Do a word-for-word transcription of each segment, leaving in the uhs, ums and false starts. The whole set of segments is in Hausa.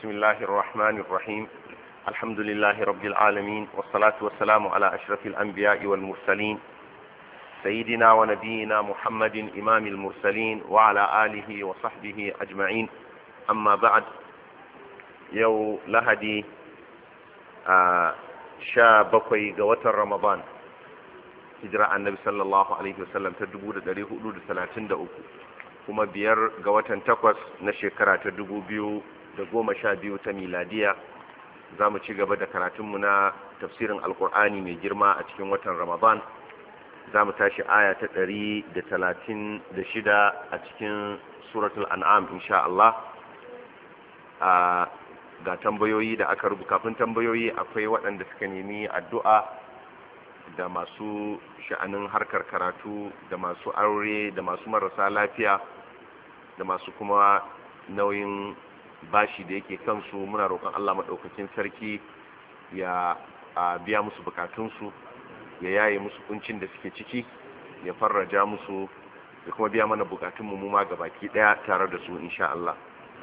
بسم الله الرحمن الرحيم. الحمد لله رب العالمين، والصلاة والسلام على أشرف الأنبياء والمرسلين سيدنا ونبينا محمد إمام المرسلين وعلى آله وصحبه أجمعين. أما بعد، يو لهدي آه شا بقي قوة رمضان هجرة النبي صلى الله عليه وسلم تدبو دريه حدود ثلاثين دقيقة، kuma biyar ga watan takwas na shekara ta dubu biyu da goma sha biyu ta miladiya. Za mu ci gaba da karatunmu na tafsirin alkur'ani mai girma a cikin watan ramadan. Za mu tashi aya ta ɗari da talatin da shida a cikin suratul an'am insha Allah. Ga tambayoyi da aka rubuta. Kafin tambayoyi akwai waɗanda suka nemi addu'a, da masu sha'anin harkar karatu, da masu aure, da masu marasa lafiya, da masu kuma nauyin bashi da yake kansu. Muna roƙon Allah maɗaukakin sarki ya biya musu bukatunsu, ya yaye musu kuncin da suke ciki, ya farraja musu, da kuma biya mana bukatunmu mu ma gabaki ɗaya tare da su insha Allah.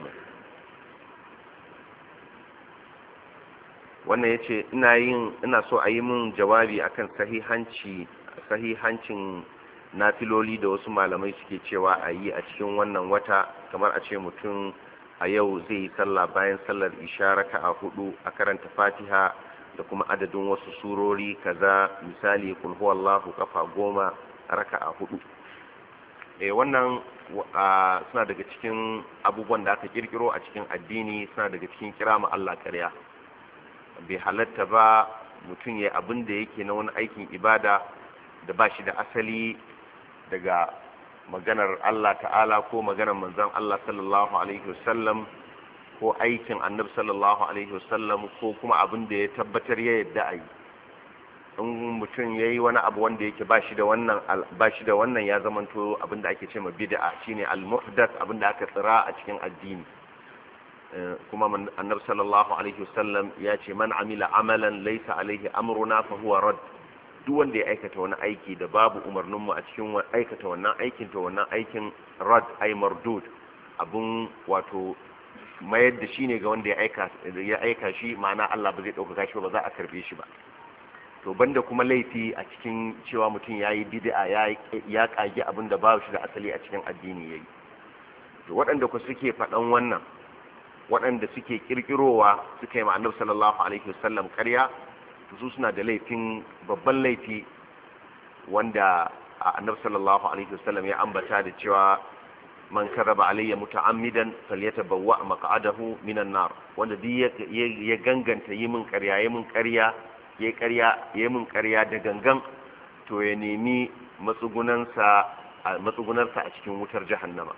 Wannan yace ina yin ina so a yi min jawabi akan sahihanci sahihancin nafiloli da wasu malamai suke cewa a yi a cikin wannan wata, kamar a ce mutum a yau zai yi sallah bayan sallar isha raka'a hudu, a karanta fatiha da kuma adadin wasu surori kaza, misali kul huwallahu kafa goma raka'a hudu. eh wannan suna daga cikin abubuwan da aka kirkiro a cikin addini, suna daga cikin kira ma Allah ƙarya. Bai halatta ba mutum ya abin da yake na wani aikin ibada da ba shi da asali daga maganar Allah ta'ala ko maganar manzon Allah sallallahu alaihi wasallam ko aikin annabi sallallahu alaihi wasallam, ko kuma abin da ya tabbatar ya yadda a yi. In mutum ya yi wani abu wanda yake ba shi da wannan ba shi da wannan ya zamanto abin da ake ce ma bid'a, shine al-muhdath, abin da aka tsira a cikin addini. kuma annabi sallallahu alaihi wasallam ya ce man amila amalan laysa alaihi amruna fa huwa rad. duk wanda ya aikata wani aiki da babu umarnin mu a cikin aikata wannan aikin, to wannan aikin rad ay mardud, abun wato mayar da shi ne ga wanda ya aika ya aika shi, ma'ana Allah ba zai dauka shi ba za a karbe shi ba. to banda kuma laifi a cikin cewa mutum yayi bid'a ya ya kage abin da ba shi da asali a cikin addini yayi. to waɗanda ku suke faɗan wannan, waɗanda suke kirkirowa suka yi ma annabi sallallahu alaihi wasallam ƙarya, su suna da laifin, babban laifi, wanda annabi sallallahu alaihi wasallam ya ambata da cewa man karaba alayya muta'ammidan falyatabawwa maq'adahu minan nar. wanda duk ya ganganta yi min ƙarya yi min ƙarya yayi ƙarya yayi min ƙarya da gangan, to ya nemi matsugunansa matsugunarsa a cikin wutar jahannama.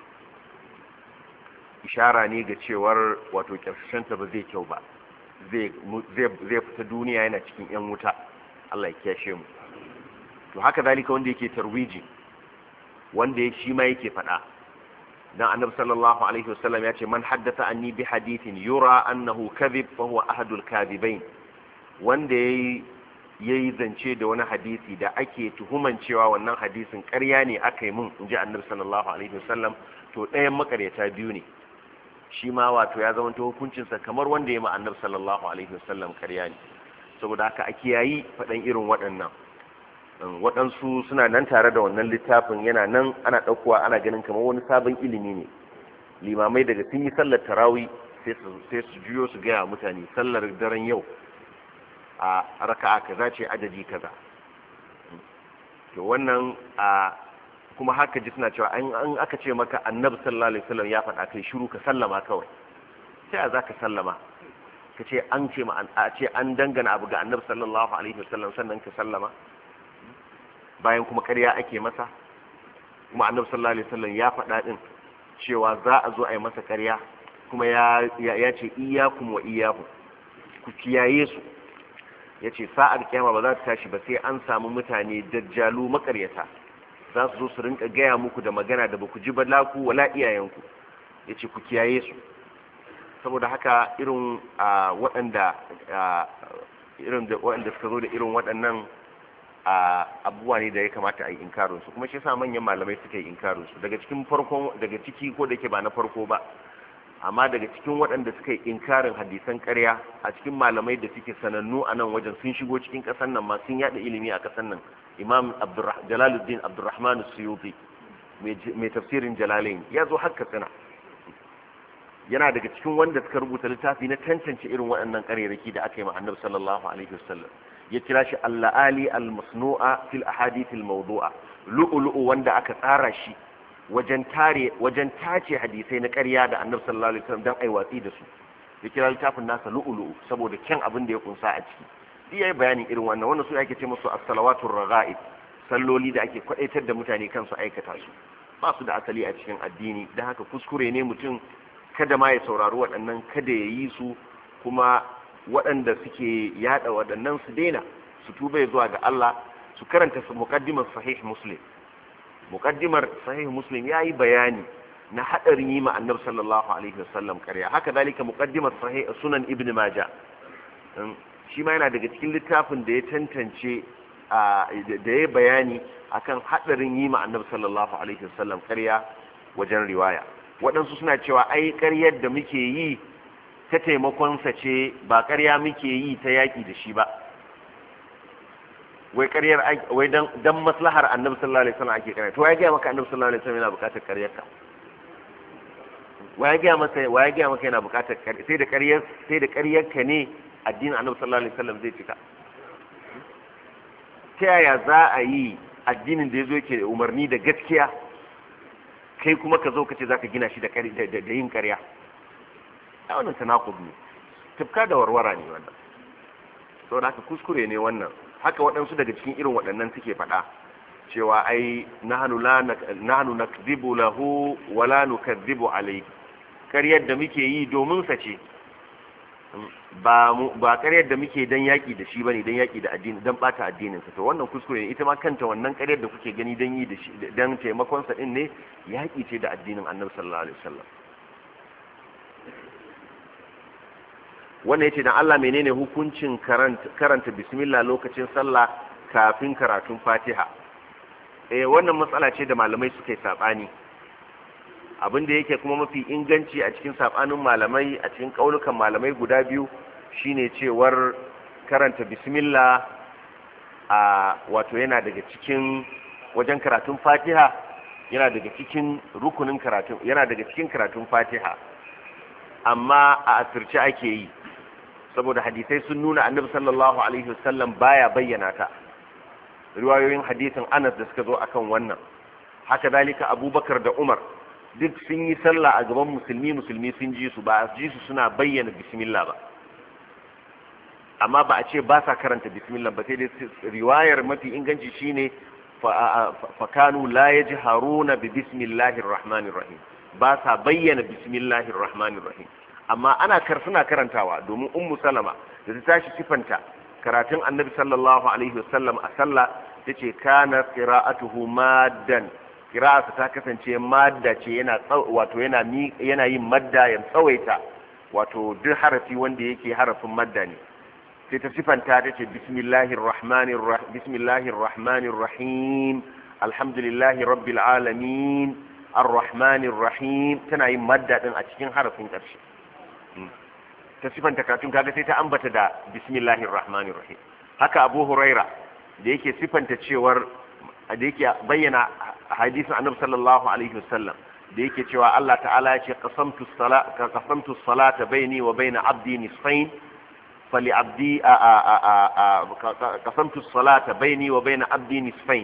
ishara ne ga cewar wato ƙarshenta ba zai kyau ba, zai fita duniya yana cikin 'yan wuta. Allah ya kiyashe mu. to haka zalika wanda yake tarwiji, wanda shi ma yake faɗa, dan annabi sallallahu alaihi wasallam ya ce man haddatha anni bi hadithin yura annahu kadhib fa huwa ahadul kadhibain. wanda yayi yayi zance da wani hadisi da ake tuhuman cewa wannan hadisin ƙarya ne aka yi mun, inji annabi sallallahu alaihi wasallam, to ɗayan makaryata biyu ne. shi ma wato ya zama ta hukuncinsa kamar wanda ya ma annabi sallallahu alaihi wasallam ƙarya ne. saboda haka a kiyayi faɗan irin waɗannan. waɗansu suna nan tare da wannan littafin, yana nan ana ɗaukowa ana ganin kamar wani sabon ilimi ne. limamai daga sun yi sallar tarawih sai su juyo su gaya mutane sallar daren yau a raka'a kaza ce adadi kaza. to wannan a kuma haka ji suna cewa an aka ce maka annabi sallallahu alaihi wasallam ya faɗa kai shiru ka sallama kawai. sai a zaka sallama ka ce an ce ma a ce an dangana abu ga annabi sallallahu alaihi wasallam sannan ka sallama, bayan kuma ƙarya ake masa. kuma annabi sallallahu alaihi wasallam ya faɗa din cewa za a zo a yi masa ƙarya, kuma ya ya ce iyyakum wa iyyahu, ku kiyaye su. yace sa'ar kiyama ba za ta tashi ba sai an samu mutane dajjalu makaryata, za su zo su rinka gaya muku da magana da baku ji ba laku wala iyayenku. yace ku kiyaye su. saboda haka irin waɗanda irin da waɗanda suka zo da irin waɗannan abubuwa ne da ya kamata a yi inkarin su, kuma shi yasa manyan malamai suka yi inkarin su. daga cikin farkon daga ciki ko da ke ba na farko ba, amma daga cikin waɗanda suka yi inkarin hadisan ƙarya a cikin malamai da suke sanannu a nan wajen sun shigo cikin ƙasar nan ma sun yada ilimi a ƙasar nan imam jalaluddin abdurrahman suyuti mai tafsirin jalalain ya zo haka sana yana daga cikin wanda suka rubuta littafi na tantance irin waɗannan ƙarerake da aka yi ma annabi sallallahu alaihi wasallam ya kira shi al-la'ali al-masnu'a fil ahadith al-mawdu'a lu'lu'u wanda aka tsara shi wajen tare wajen tace hadisai na ƙarya da annabi sallallahu alaihi wasallam dan ai watsi da su ya kira littafin nasa lu'lu'u saboda kyan abin da ya kunsa a ciki shi yayi bayanin irin wannan wannan su ake ce musu as-salawatur raga'ib salloli da ake kwadaitar da mutane kansu aikata su ba su da asali a cikin addini dan haka kuskure ne mutum kada ma ya saurari waɗannan kada ya yi su kuma waɗanda suke yada waɗannan su daina su tuba zuwa ga Allah su karanta su muqaddimar sahih muslim muqaddimar sahih muslim yayi bayani na hadarin yi ma annabi sallallahu alaihi wasallam ƙarya haka dalika muqaddimar sahih sunan ibn majah shi ma yana daga cikin littafin da ya tantance da ya bayani akan hadarin yi ma annabi sallallahu alaihi wasallam ƙarya wajen riwaya waɗansu suna cewa ai ƙaryar da muke yi ta taimakonsa ce ba ƙarya muke yi ta yaƙi da shi ba wai ƙaryar wai dan maslahar annabi sallallahu alaihi wasallam ake ƙarya to ya ga maka annabi sallallahu alaihi wasallam yana buƙatar ƙaryar ka wai ga masa wai ga maka yana buƙatar ƙaryar sai da ƙaryar sai da ƙaryar ka ne addinin annabi sallallahu alaihi wasallam zai cika ta yaya za a yi addinin da yazo yake umarni da gaskiya kai kuma ka zo ka ce zaka gina shi da da yin ƙarya a wannan tanaqud ne tafka da warwara ne wannan saboda haka kuskure ne wannan haka waɗansu daga cikin irin waɗannan suke faɗa cewa ai nahnu la nahnu nakdhibu lahu wa la nukadhibu alayhi ƙaryar da muke yi domin sa ce ba ba ƙaryar da muke dan yaki da shi bane dan yaki da addini dan bata addinin sa to wannan kuskure ne ita ma kanta wannan ƙaryar da kuke gani dan yi da shi dan taimakon sa din ne yaki ce da addinin Annabi sallallahu alaihi wasallam wannan yace dan Allah menene hukuncin karanta karanta bismillah lokacin sallah kafin karatun Fatiha eh wannan matsala ce da malamai suke sabani abin da yake kuma mafi inganci a cikin sabanin malamai a cikin kaulukan malamai guda biyu shine cewar karanta bismillah a wato yana daga cikin wajen karatun Fatiha yana daga cikin rukunin karatun yana daga cikin karatun Fatiha amma a asirce ake yi saboda hadisai sun nuna annabi sallallahu alaihi wasallam baya bayyana ta riwayoyin hadisin Anas da suka zo akan wannan haka dalika Abubakar da Umar duk sun yi sallah a gaban musulmi musulmi sun ji su ba a ji su suna bayyana bismillah ba amma ba a ce ba sa karanta bismillah ba sai dai riwayar mafi inganci shine fa kanu la yajharuna bi bismillahir rahmanir rahim ba sa bayyana bismillahir rahmanir rahim amma ana kar suna karantawa domin ummu salama da ta tashi sifanta karatun annabi sallallahu alaihi wasallam a sallah tace kana qira'atuhu maddan qira'atu ta kasance madda ce yana wato yana yana yin madda ya tsawaita wato duk harafi wanda yake harafin madda ne sai ta sifanta tace bismillahir rahmanir rahim bismillahir rahmanir rahim alhamdulillahi rabbil alamin arrahmanir rahim tana yin madda din a cikin harafin ƙarshe ta sifanta katun kaga sai ta ambata da bismillahir rahmanir rahim haka Abu Huraira da yake sifanta cewar da yake bayyana hadisin Annabi sallallahu alaihi wasallam da yake cewa Allah ta'ala ya ce qasamtu salata qasamtu salata baini wa baina abdi nisfain fali abdi a a a qasamtu salata baini wa baina abdi nisfain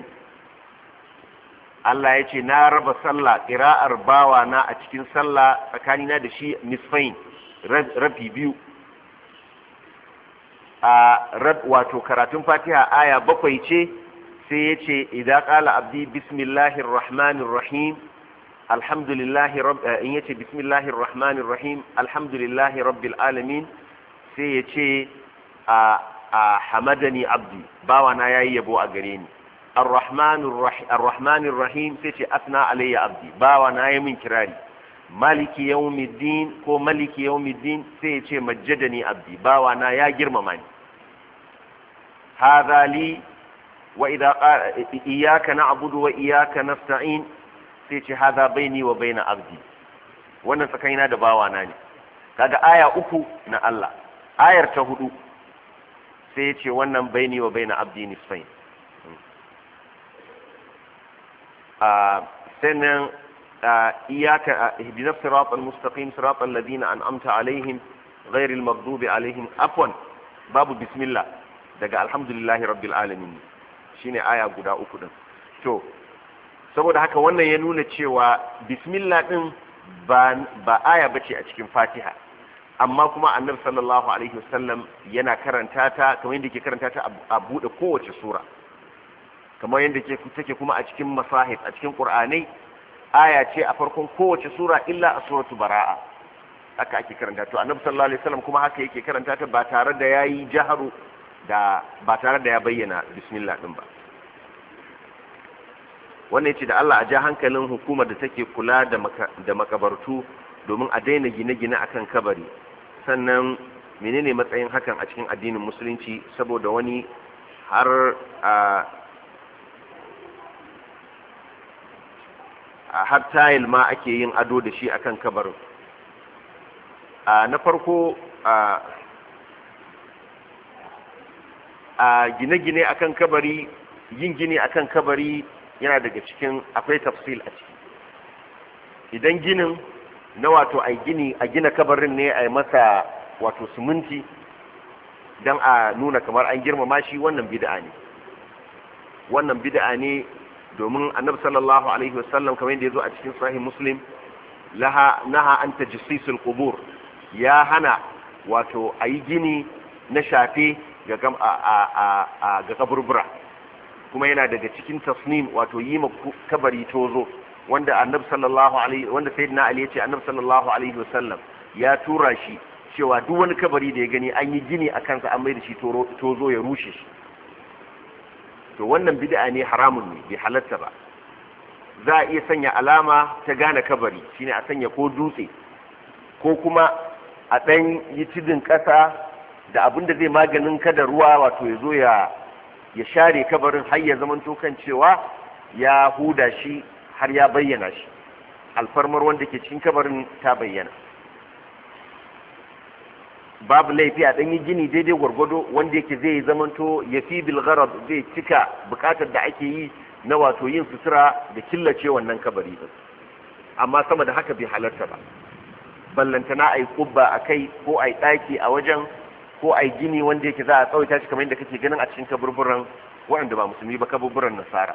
Allah ya ce na raba sallah qira'ar bawa na a cikin sallah tsakanina da shi nisfain rabi biyu a rab wato karatun Fatiha aya bakwai ce sai ya ce idza qala abdi bismillahir rahmanir rahim alhamdulillahi rabb in yace bismillahir rahmanir rahim alhamdulillahi rabbil alamin sai ya ce a hamadani abdi bawa na yayi yabo a gare ni arrahmanir rahim arrahmanir rahim sai ce asna alayya abdi bawa na yayi min kirari maliki yawmiddin ko maliki yawmiddin sai ya ce majjadani abdi bawa na ya girmama ni hadha li wa idha qala iyyaka na'budu wa iyyaka nasta'in sai ce hadha baini wa baina abdi wannan tsakanina da bawana ne. Kaga aya uku na Allah. Ayar ta hudu sai ya ce wannan baini wa baina abdi nisfain. a sannan iyaka ihdina siratal mustaqim siratal ladina an'amta alaihim ghairil maghdubi alaihim. Afwan, babu bismillah daga alhamdulillahi rabbil alamin shine aya guda uku din. To saboda haka wannan ya nuna cewa bismillah din ba ba aya bace a cikin Fatiha, amma kuma annabi sallallahu alaihi wasallam yana karanta ta kamar yadda yake karanta ta a bude kowace sura, kamar yadda take kuma a cikin masahif a cikin qur'anai aya ce a farkon kowace sura illa a suratu bara'a, haka ake karanta. To annabi sallallahu alaihi wasallam kuma haka yake karanta ta ba tare da yayi jaharu da ba tare da ya bayyana bismillah din ba. Wannan yace da Allah a ja hankalin hukumar da take kula da da makabartu domin a daina gine-gine akan kabari, sannan menene matsayin hakan a cikin addinin musulunci, saboda wani har a a har tayil ma ake yin ado da shi akan kabarin. a na farko a a gine-gine akan kabari, yin gini akan kabari yana daga cikin akwai tafsil a ciki. Idan ginin na wato a gini a gina kabarin ne a yi masa wato siminti don a nuna kamar an girmama shi, wannan bid'a ne. Wannan bid'a ne domin annabi sallallahu alaihi wasallam kamar yadda ya zo a cikin sahih muslim laha naha an tajsisul qubur, ya hana wato a yi gini na shafe ga ga kaburbura, kuma yana daga cikin tasnim wato yi ma kabari tozo, wanda annabi sallallahu alaihi wanda sayyidina ali ya ce annabi sallallahu alaihi wasallam ya tura shi cewa duk wani kabari da ya gani an yi gini a kansa an mai da shi tozo ya rushe shi. To wannan bid'a ne, haramun ne, bai halatta ba. Za a iya sanya alama ta gane kabari, shine a sanya ko dutse ko kuma a ɗan yi tudun ƙasa da abin da zai maganin kada ruwa wato ya zo ya ya share kabarin har ya zamanto kan cewa ya huda shi har ya bayyana shi, alfarmar wanda ke cikin kabarin ta bayyana. Babu laifi a ɗan yi gini daidai gwargwado wanda yake zai zamanto ya fi bilgharad, zai cika buƙatar da ake yi na wato yin sutura da killace wannan kabari din, amma sama da haka bai halarta ba. Ballantana a yi ƙubba a kai ko a yi ɗaki a wajen ko a yi gini wanda yake za a tsawaita shi kamar yadda kake ganin a cikin kaburburan waɗanda ba musulmi ba, kaburburan nasara.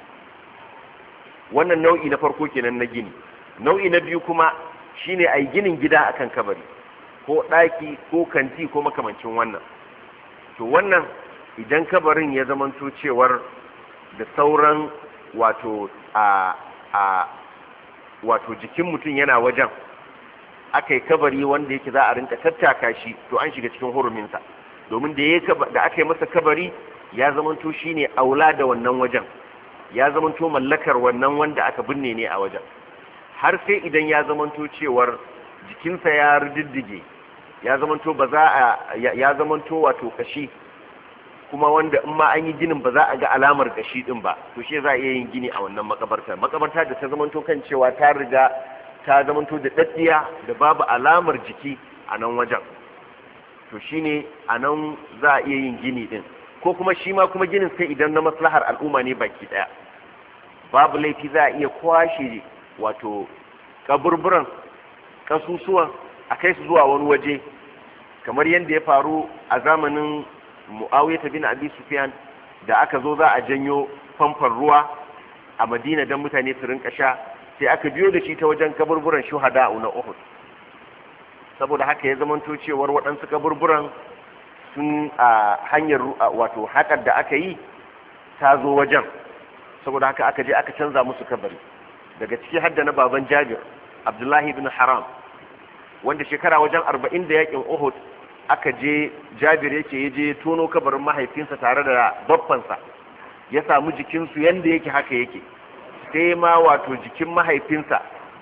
Wannan nau'i na farko kenan na gini. Nau'i na biyu kuma shine a yi ginin gida akan kabari, ko ɗaki ko kanti ko makamancin wannan. To wannan idan kabarin ya zamanto cewar da sauran wato a a wato jikin mutum yana wajen, aka yi kabari wanda yake za a rinka tattaka shi, to an shiga cikin huruminsa, domin da da aka yi masa kabari ya zamanto shine aula da wannan wajen, ya zamanto mallakar wannan wanda aka binne ne a wajen, har sai idan ya zamanto cewar jikinsa ya riddige, ya zamanto ba za a ya zamanto wato kashi, kuma wanda in ma an yi ginin ba za a ga alamar kashi din ba, to shi za a iya yin gini a wannan makabarta. Makabarta da ta zamanto kan cewa ta riga ta zamanto da daddiya da babu alamar jiki a nan wajen, to shine a nan za a iya yin gini din, ko kuma shi ma kuma ginin sai idan na maslahar al'umma ne baki daya. Babu laifi za a iya kwashe wato kaburburan kasusuwan a kai su zuwa wani waje, kamar yadda ya faru a zamanin Muawiya bin Abi Sufyan da aka zo za a janyo famfon ruwa a Madina don mutane su rinka sha, sai aka biyo da shi ta wajen kaburburan shuhada na Uhud. Saboda haka ya zamanto cewar waɗansu kaburburan sun a hanyar wato haƙar da aka yi ta zo wajen, saboda haka aka je aka canza musu kabari. Daga ciki hadda na baban Jabir Abdullahi ibn Haram, wanda shekara wajen arba'in da yakin Uhud aka je, Jabir yake ya je tono kabarin mahaifinsa tare da babbansa, ya samu jikinsu yanda yake haka yake, sai ma wato jikin mahaifinsa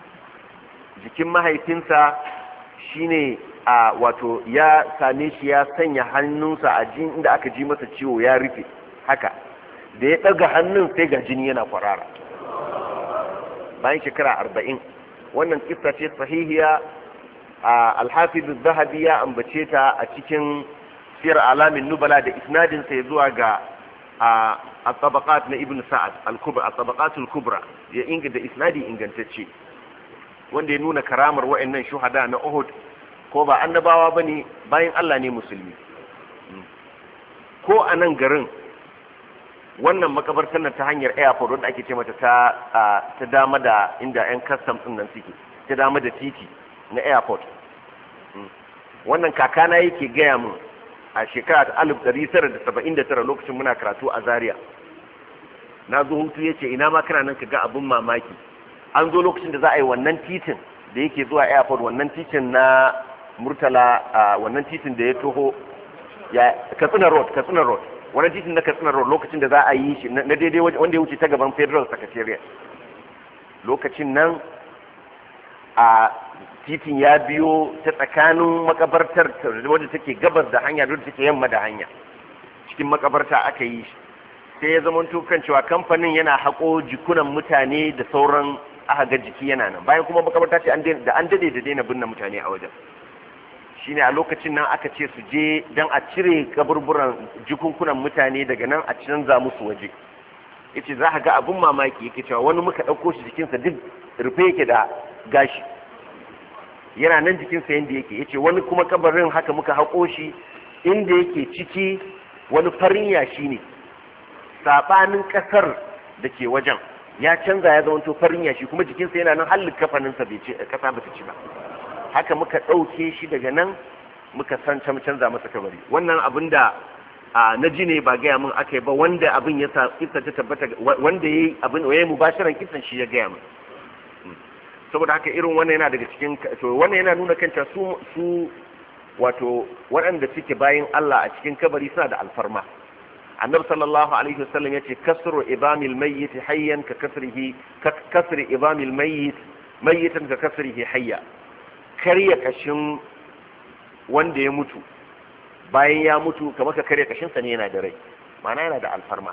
jikin mahaifinsa shine a wato ya same shi ya sanya hannunsa a jin inda aka ji masa ciwo ya rufe haka, da ya ɗaga hannun sai ga jini yana kwarara bayan shekara arba'in. wannan kissa ce sahihiya. al-hafiz az-zahabi ya ambace ta a cikin sir alamin nubala da isnadin sa zuwa ga at-tabaqat na ibn sa'ad al-kubra at-tabaqat al-kubra ya inga da isnadi ingantacce wanda ya nuna karamar wa'annan shuhada na Uhud ko ba annabawa bane bayan Allah ne musulmi. Ko a nan garin wannan makabartar nan ta hanyar airport wanda ake ce mata ta ta dama da inda yan custom din nan suke, ta dama da titi na airport. Wannan kakana yake gaya mun a shekara ta alif ɗari tara da saba'in da tara lokacin muna karatu a Zaria. Na zo hutu yace ina ma kana nan ka ga abun mamaki. An zo lokacin da za a yi wannan titin da yake zuwa airport, wannan titin na Murtala, wannan titin da ya toho ya Katsina Road, Katsina Road. Wannan titin na Katsina Road lokacin da za a yi shi na daidai wanda ya wuce ta gaban Federal Secretariat. Lokacin nan a titin ya biyo ta tsakanin makabartar wadda take gabas da hanya wadda take yamma da hanya. Cikin makabarta aka yi shi. Sai ya zama kan cewa kamfanin yana haƙo jikunan mutane da sauran aka ga jiki yana nan. Bayan kuma makabarta ce da an dade da daina binne mutane a wajen. Shine a lokacin nan aka ce su je don a cire kaburburan jikunkunan mutane daga nan a canza musu waje. Yace za ka ga abun mamaki, yake cewa wani muka ɗauko shi jikinsa duk rufe yake da gashi, yana nan jikinsa yadda yake. Yace wani kuma kabarin haka muka haƙo shi inda yake ciki wani farin yashi ne, saɓanin ƙasar da ke wajen ya canza ya zama to farin yashi, kuma jikinsa yana nan hallin kafaninsa bai ce ƙasa ba ta ci ba. Haka muka ɗauke shi daga nan muka san canza masa kabari. Wannan abin da na ji ne ba gaya min aka yi ba, wanda abin ya sa kisa ta tabbata, wanda ya yi abin ya yi mubashiran kisan shi ya gaya min. Saboda haka irin wannan yana daga cikin, to wannan yana nuna kanta su su wato waɗanda suke bayin Allah a cikin kabari suna da alfarma. Annabi sallallahu alaihi wasallam yace kasru ibamil mayyit hayyan ka kasrihi ka kasri ibamil mayyit mayyitan ka kasrihi hayya. Karya kashin wanda ya mutu bayan ya mutu kamar ka karya kashinsa ne yana da rai, ma'ana yana da alfarma.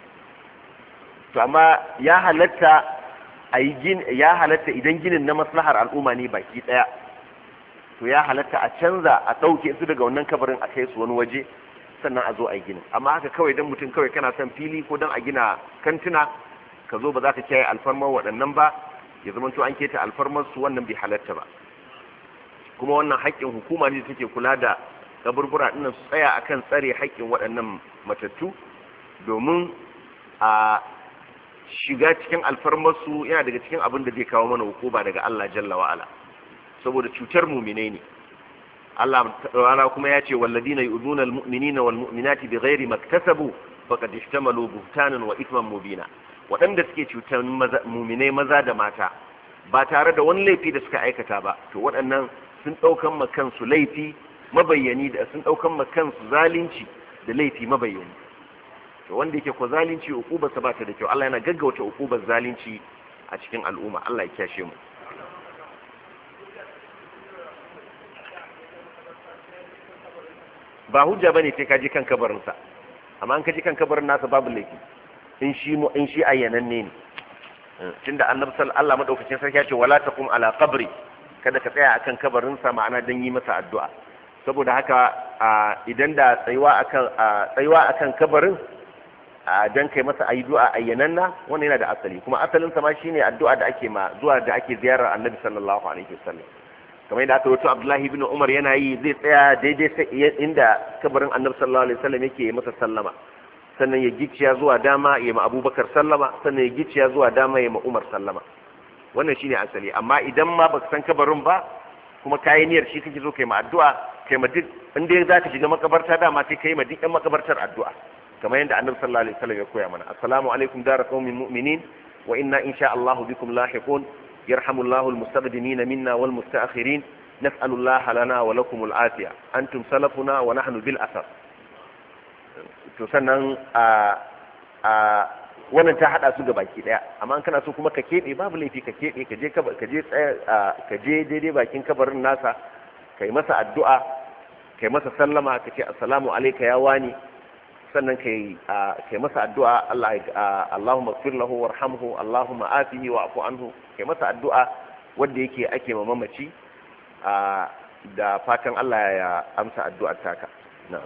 To amma ya halatta a yi gin ya halatta idan ginin na maslahar al'umma ne baki daya, to ya halatta a canza a ɗauke su daga wannan kabarin a kai su wani waje sannan a zo a yi ginin. Amma haka kawai dan mutum kawai kana son fili ko dan a gina kantuna ka zo ba za ka kiyaye alfarmar waɗannan ba, ya zama to an keta alfarmar su, wannan bai halatta ba. Kuma wannan haƙƙin hukuma ne take kula da kaburbura ɗinnan su tsaya akan tsare haƙƙin waɗannan matattu, domin a shiga cikin alfarmarsu yana daga cikin abin da zai kawo mana hukuma daga Allah jalla wa ala, saboda cutar mu'minai ne. Allah ta'ala kuma ya ce walladina yu'duna almu'minina walmu'minati bighairi maktasabu faqad ishtamalu buhtanan wa ithman mubina. Waɗanda suke cutar mu'minai maza da mata ba tare da wani laifi da suka aikata ba, to waɗannan sun ɗaukan ma kansu laifi mabayyani, da sun ɗaukan ma kansu zalunci da laifi mabayyani. To wanda yake ko zalunci ukubarsa ba ta da kyau. Allah yana gaggauta ukubar zalunci a cikin al'umma. Allah ya kiyashe mu. Ba hujja bane sai ka ji kan kabarinsa, amma an ka ji kan kabarin nasa babu laifi in shi mu in shi ayyananne ne. Tunda annabi sallallahu alaihi wasallam madaukakin sarki ya ce wala taqum ala qabri, kada ka tsaya akan kabarinsa, ma'ana dan yi masa addu'a. Saboda haka idan da tsayuwa akan tsayuwa akan kabarin dan kai masa addu'a ayyananna, wannan yana da asali, kuma asalin sa ma shine addu'a da ake ma zuwa da ake ziyarar annabi sallallahu alaihi wasallam. Kamar yadda aka rawaito Abdullahi ibn Umar yana yi, zai tsaya daidai inda kabarin annabi sallallahu alaihi wasallam yake yi masa sallama, sannan ya gicciya zuwa dama ya ma Abubakar sallama, sannan ya gicciya zuwa dama ya ma Umar sallama. Wannan shine asali. Amma idan ma baka san kabarin ba kuma kayi niyyar shi kake zo kai ma addu'a, kai ma duk inda za ka shiga makabarta dama sai kai ma duk ɗan makabartar addu'a, kamar yadda annabi sallallahu alaihi wasallam ya koya mana. Assalamu alaikum dara qaumin mu'minin wa inna insha Allah bikum lahiqun yarhamullahu almustaqdimina minna wal mustaakhirin nas'alullaha lana wa lakum al'afiya antum salafuna wa nahnu bil athar. To sannan a a wannan ta hada su ga baki daya, amma in kana so kuma ka kebe babu laifi ka kebe ka je ka je ka je daidai bakin kabarin nasa kai masa addu'a, kai masa sallama, ka ce assalamu alayka ya wani, sannan kai kai masa addu'a Allah Allahumma ighfir lahu warhamhu Allahumma afihi wa'fu anhu, kai masa addu'a wanda yake ake ma mamaci da fatan Allah ya amsa addu'ar taka. na'am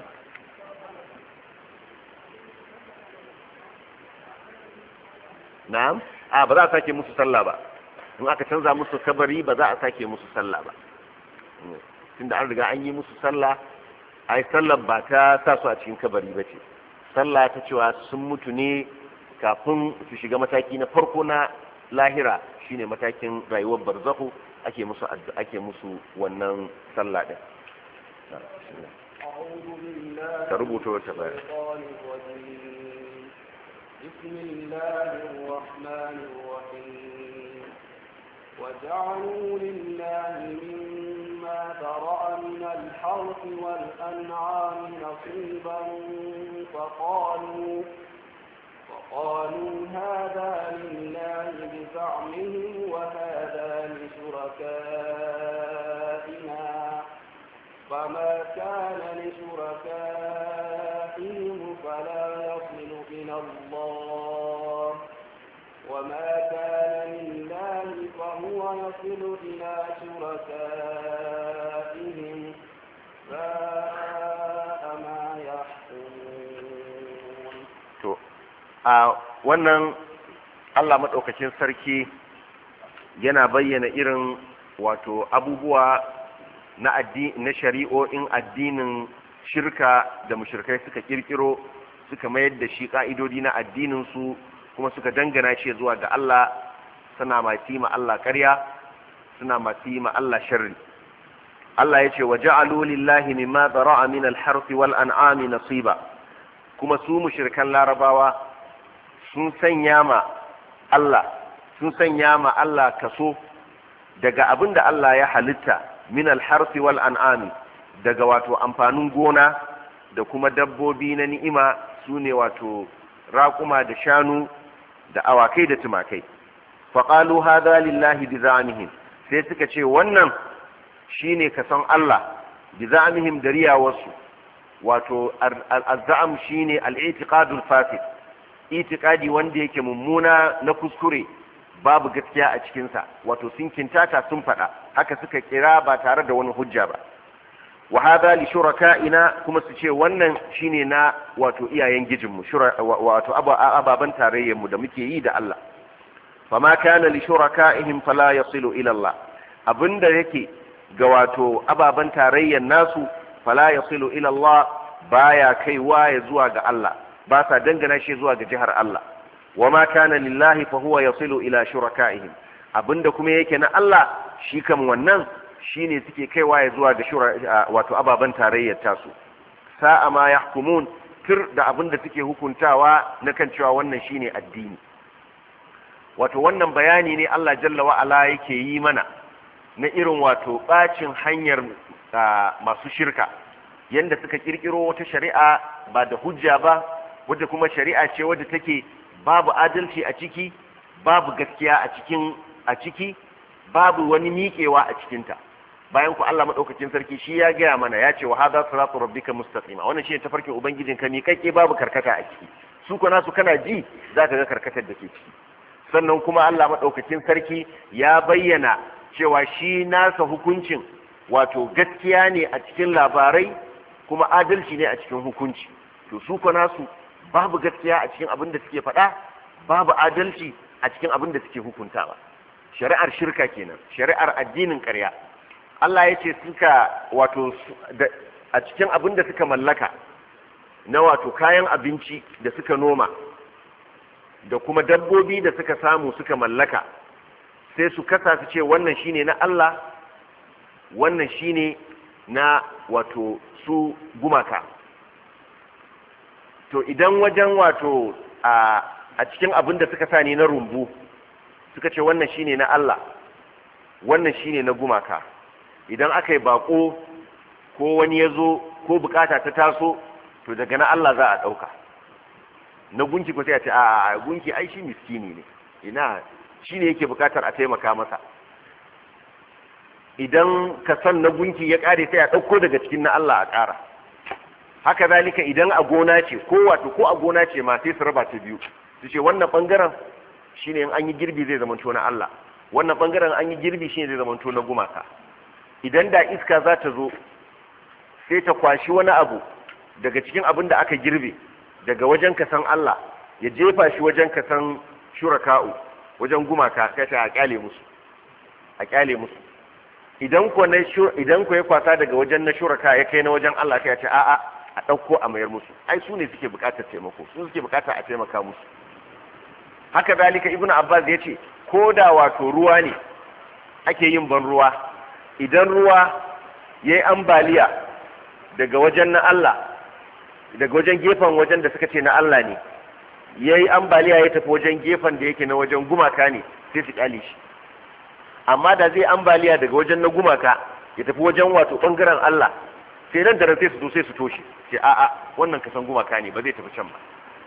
na'am a ba za a sake musu sallah ba, in aka canza musu kabari ba za a sake musu sallah ba, tunda an riga an yi musu sallah. ai sallar ba ta sa su a cikin kabari ba ce, sallah ta cewa sun mutu ne kafin su shiga mataki na farko na lahira, shine matakin rayuwar barzahu, ake musu ake musu wannan sallah din. ka rubuta wata baya. بسم الله الرحمن الرحيم وجعلوا لله مما ذرأ من الحرث والأنعام نصيبا فقالوا فقالوا هذا لله بزعمهم وهذا لشركائنا فما كان لشركائهم فلا يصل إلى الله وما كان لله فهو يصل إلى شركائهم ساء ما يحكمون. wannan Allah maɗaukacin sarki yana bayyana irin wato abubuwa na addini na shari'o'in addinin shirka da mushrikai suka kirkiro suka mayar da shi ka'idodi na addinin su kuma suka dangana shi zuwa ga Allah, suna masu ma Allah ƙarya, suna masu ma Allah sharri. Allah ya ce wa ja'alu lillahi mimma zara'a min al-harthi wal an'ami nasiba, kuma su mushrikan larabawa sun sanya ma Allah sun sanya ma Allah kaso daga abinda Allah ya halitta min al-harthi wal an'ami, daga wato amfanin gona da kuma dabbobi na ni'ima, sune wato raƙuma da shanu da awakai da tumakai. faqalu hadha lillahi bi za'mihim, sai suka ce wannan shine kasan Allah bi za'mihim dariya wasu, wato al-za'm shine al-i'tiqadul fasid, itiqadi wanda yake mummuna na kuskure, babu gaskiya a cikin sa, wato sun kintata sun fada haka suka kira ba tare da wani hujja ba. wa hadha li shuraka'ina, kuma su ce wannan shine na wato iyayen gijinmu, wato ababan tarayyar mu da muke yi da Allah. fama kana li shuraka'ihim fala yasilu ila Allah, abinda yake ga wato ababan tarayyar nasu fala yasilu ila Allah, baya kaiwa ya zuwa ga Allah, ba sa dangana shi zuwa ga jihar Allah. wama kana lillahi fa huwa yasilu ila shuraka'ihim, abinda kuma yake na Allah shi kam wannan shine suke kaiwa ya zuwa ga shura wato ababan tarayyar tasu. sa'a ma yahkumun, tir da abinda suke hukuntawa na kan cewa wannan shine addini. wato wannan bayani ne Allah jalla wa ala yake yi mana na irin wato bacin hanyar masu shirka, yanda suka kirkiro wata shari'a ba da hujja ba, wadda kuma shari'a ce wadda take babu adalci a ciki, babu gaskiya a cikin a ciki, babu wani miƙewa a cikinta. bayan ku Allah madaukakin sarki shi ya gaya mana, ya ce wa hadha siratu rabbika mustaqima, wannan shine tafarkin ubangijin ka miƙaƙe babu karkata a ciki. su ko nasu kana ji zaka ga karkatar da ke ciki. sannan kuma Allah madaukakin sarki ya bayyana cewa shi nasa hukuncin wato gaskiya ne a cikin labarai kuma adalci ne a cikin hukunci. to su ko nasu babu gaskiya a cikin abin da suke faɗa, babu adalci a cikin abin da suke hukuntawa. shari'ar shirka kenan, shari'ar addinin ƙarya. Allah ya ce suka wato a cikin abin da suka mallaka na wato kayan abinci da suka noma da kuma dabbobi da suka samu suka mallaka, sai su kasa su ce wannan shine na Allah, wannan shine na wato su gumaka. to idan wajen wato a a cikin abin da suka sani na rumbu suka ce wannan shine na Allah, wannan shine na gumaka, idan aka yi bako ko wani ya zo ko bukata ta taso, to daga na Allah za a ɗauka. na gunki ko sai a ce a gunki ai shi miskini ne, ina shi ne yake bukatar a taimaka masa. idan ka san na gunki ya ƙare sai a ɗauko daga cikin na Allah a ƙara. haka zalika idan a gona ce ko wato ko a gona ce ma sai su raba ta biyu, su ce wannan bangaren shine in an yi girbi zai zama na Allah, wannan bangaren an yi girbi shine zai zamanto na gumaka. Idan da iska za ta zo sai ta kwashi wani abu daga cikin abin da aka girbe daga wajen kasan Allah ya jefa shi wajen kasan shuraka'u wajen gumaka sai ta kyale musu a kyale musu idan ko na idan ko ya kwasa daga wajen na shuraka ya kai na wajen Allah sai ya ce a'a a dauko a mayar musu, ai su ne suke bukatar taimako, su suke bukatar a taimaka musu. Haka zalika Ibnu Abbas ya ce ko da wato ruwa ne ake yin ban ruwa, idan ruwa yayi ambaliya daga wajen na Allah, daga wajen gefen wajen da suka ce na Allah ne, yayi ambaliya ya tafi wajen gefen da yake na wajen gumaka ne, sai su kyale shi. Amma da zai ambaliya daga wajen na gumaka ya tafi wajen wato bangaren Allah, sai nan da sai su zo sai su toshe, sai a'a wannan kasan gumaka ne ba zai tafi can ba.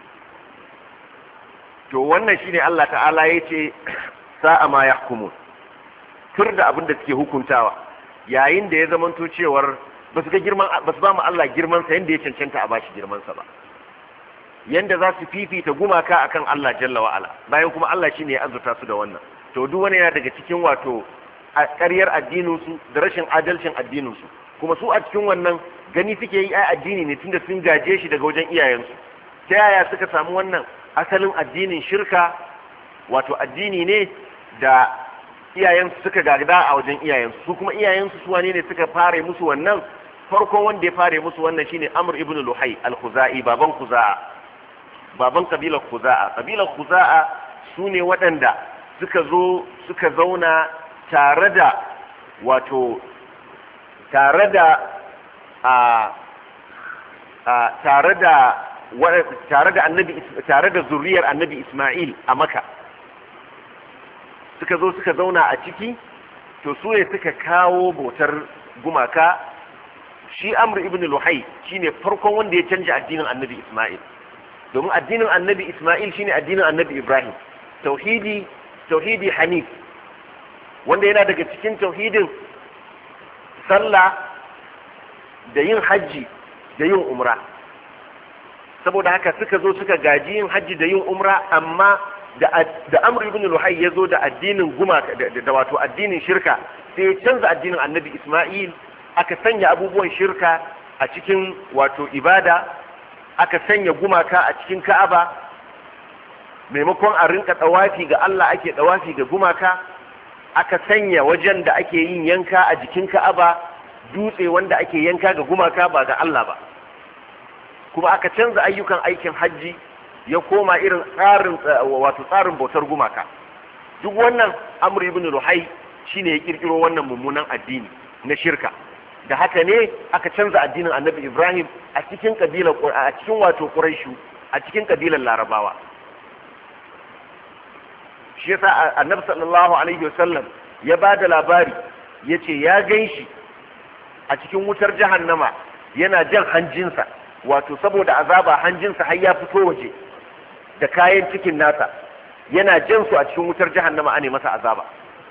To wannan shine Allah ta'ala ya ce sa'a ma yahkumun, tur da abin da suke hukuntawa yayin da ya zamanto cewar ba su ga girman, ba su ba mu Allah girman sa yanda ya cancanta a bashi girman sa ba, yanda za su fifita gumaka akan Allah jalla wa ala, bayan kuma Allah shine ya azurta su da wannan. To duk wani yana daga cikin wato ƙaryar addinin su da rashin adalcin addinin su, kuma su a cikin wannan gani suke yi ai addini ne tunda sun gaje shi daga wajen iyayensu. Ta yaya suka samu wannan? Asalin addinin shirka wato addini ne da iyayensu suka gada a wajen iyayensu, su kuma iyayensu su wane ne suka fare musu wannan? Farkon wanda ya fare musu wannan shine Amr ibn Luhai al-Khuzai, baban Khuza'a, baban kabilar Khuza'a. Kabilar Khuza'a su ne waɗanda suka zo suka zauna tare da wato tare da a tare da tare da annabi tare da zuriyar annabi Isma'il a Makka, suka zo suka zauna a ciki. To su ne suka kawo bautar gumaka. Shi Amr ibn Luhai shine farkon wanda ya canja addinin annabi Isma'il, domin addinin annabi Isma'il shine addinin annabi Ibrahim, tauhidi tauhidi hanif, wanda yana daga cikin tauhidin sallah da yin hajji da yin umra. Saboda haka suka zo suka gaji yin hajji da yin umra, amma da da Amr ibn Luhai ya zo da addinin gumaka da wato addinin shirka, sai ya canza addinin annabi Isma'il, aka sanya abubuwan shirka a cikin wato ibada, aka sanya gumaka a cikin Ka'aba, maimakon a rinka dawafi ga Allah ake dawafi ga gumaka, aka sanya wajen da ake yin yanka a jikin Ka'aba dutse wanda ake yanka ga gumaka ba ga Allah ba, kuma aka canza ayyukan aikin hajji ya koma irin tsarin wato tsarin bautar gumaka. Duk wannan Amr ibn Luhai shine ya kirkiro wannan mummunan addini na shirka. Da haka ne aka canza addinin Annabi Ibrahim a cikin kabilar a cikin wato Quraishu, a cikin kabilar Larabawa. Shi yasa Annabi sallallahu alaihi wasallam ya bada labari yace ya ganshi a cikin wutar jahannama yana jan hanjinsa, wato saboda azaba hanjinsa har ya fito waje da kayan cikin nasa, yana jan su a cikin wutar jahannama ane masa azaba,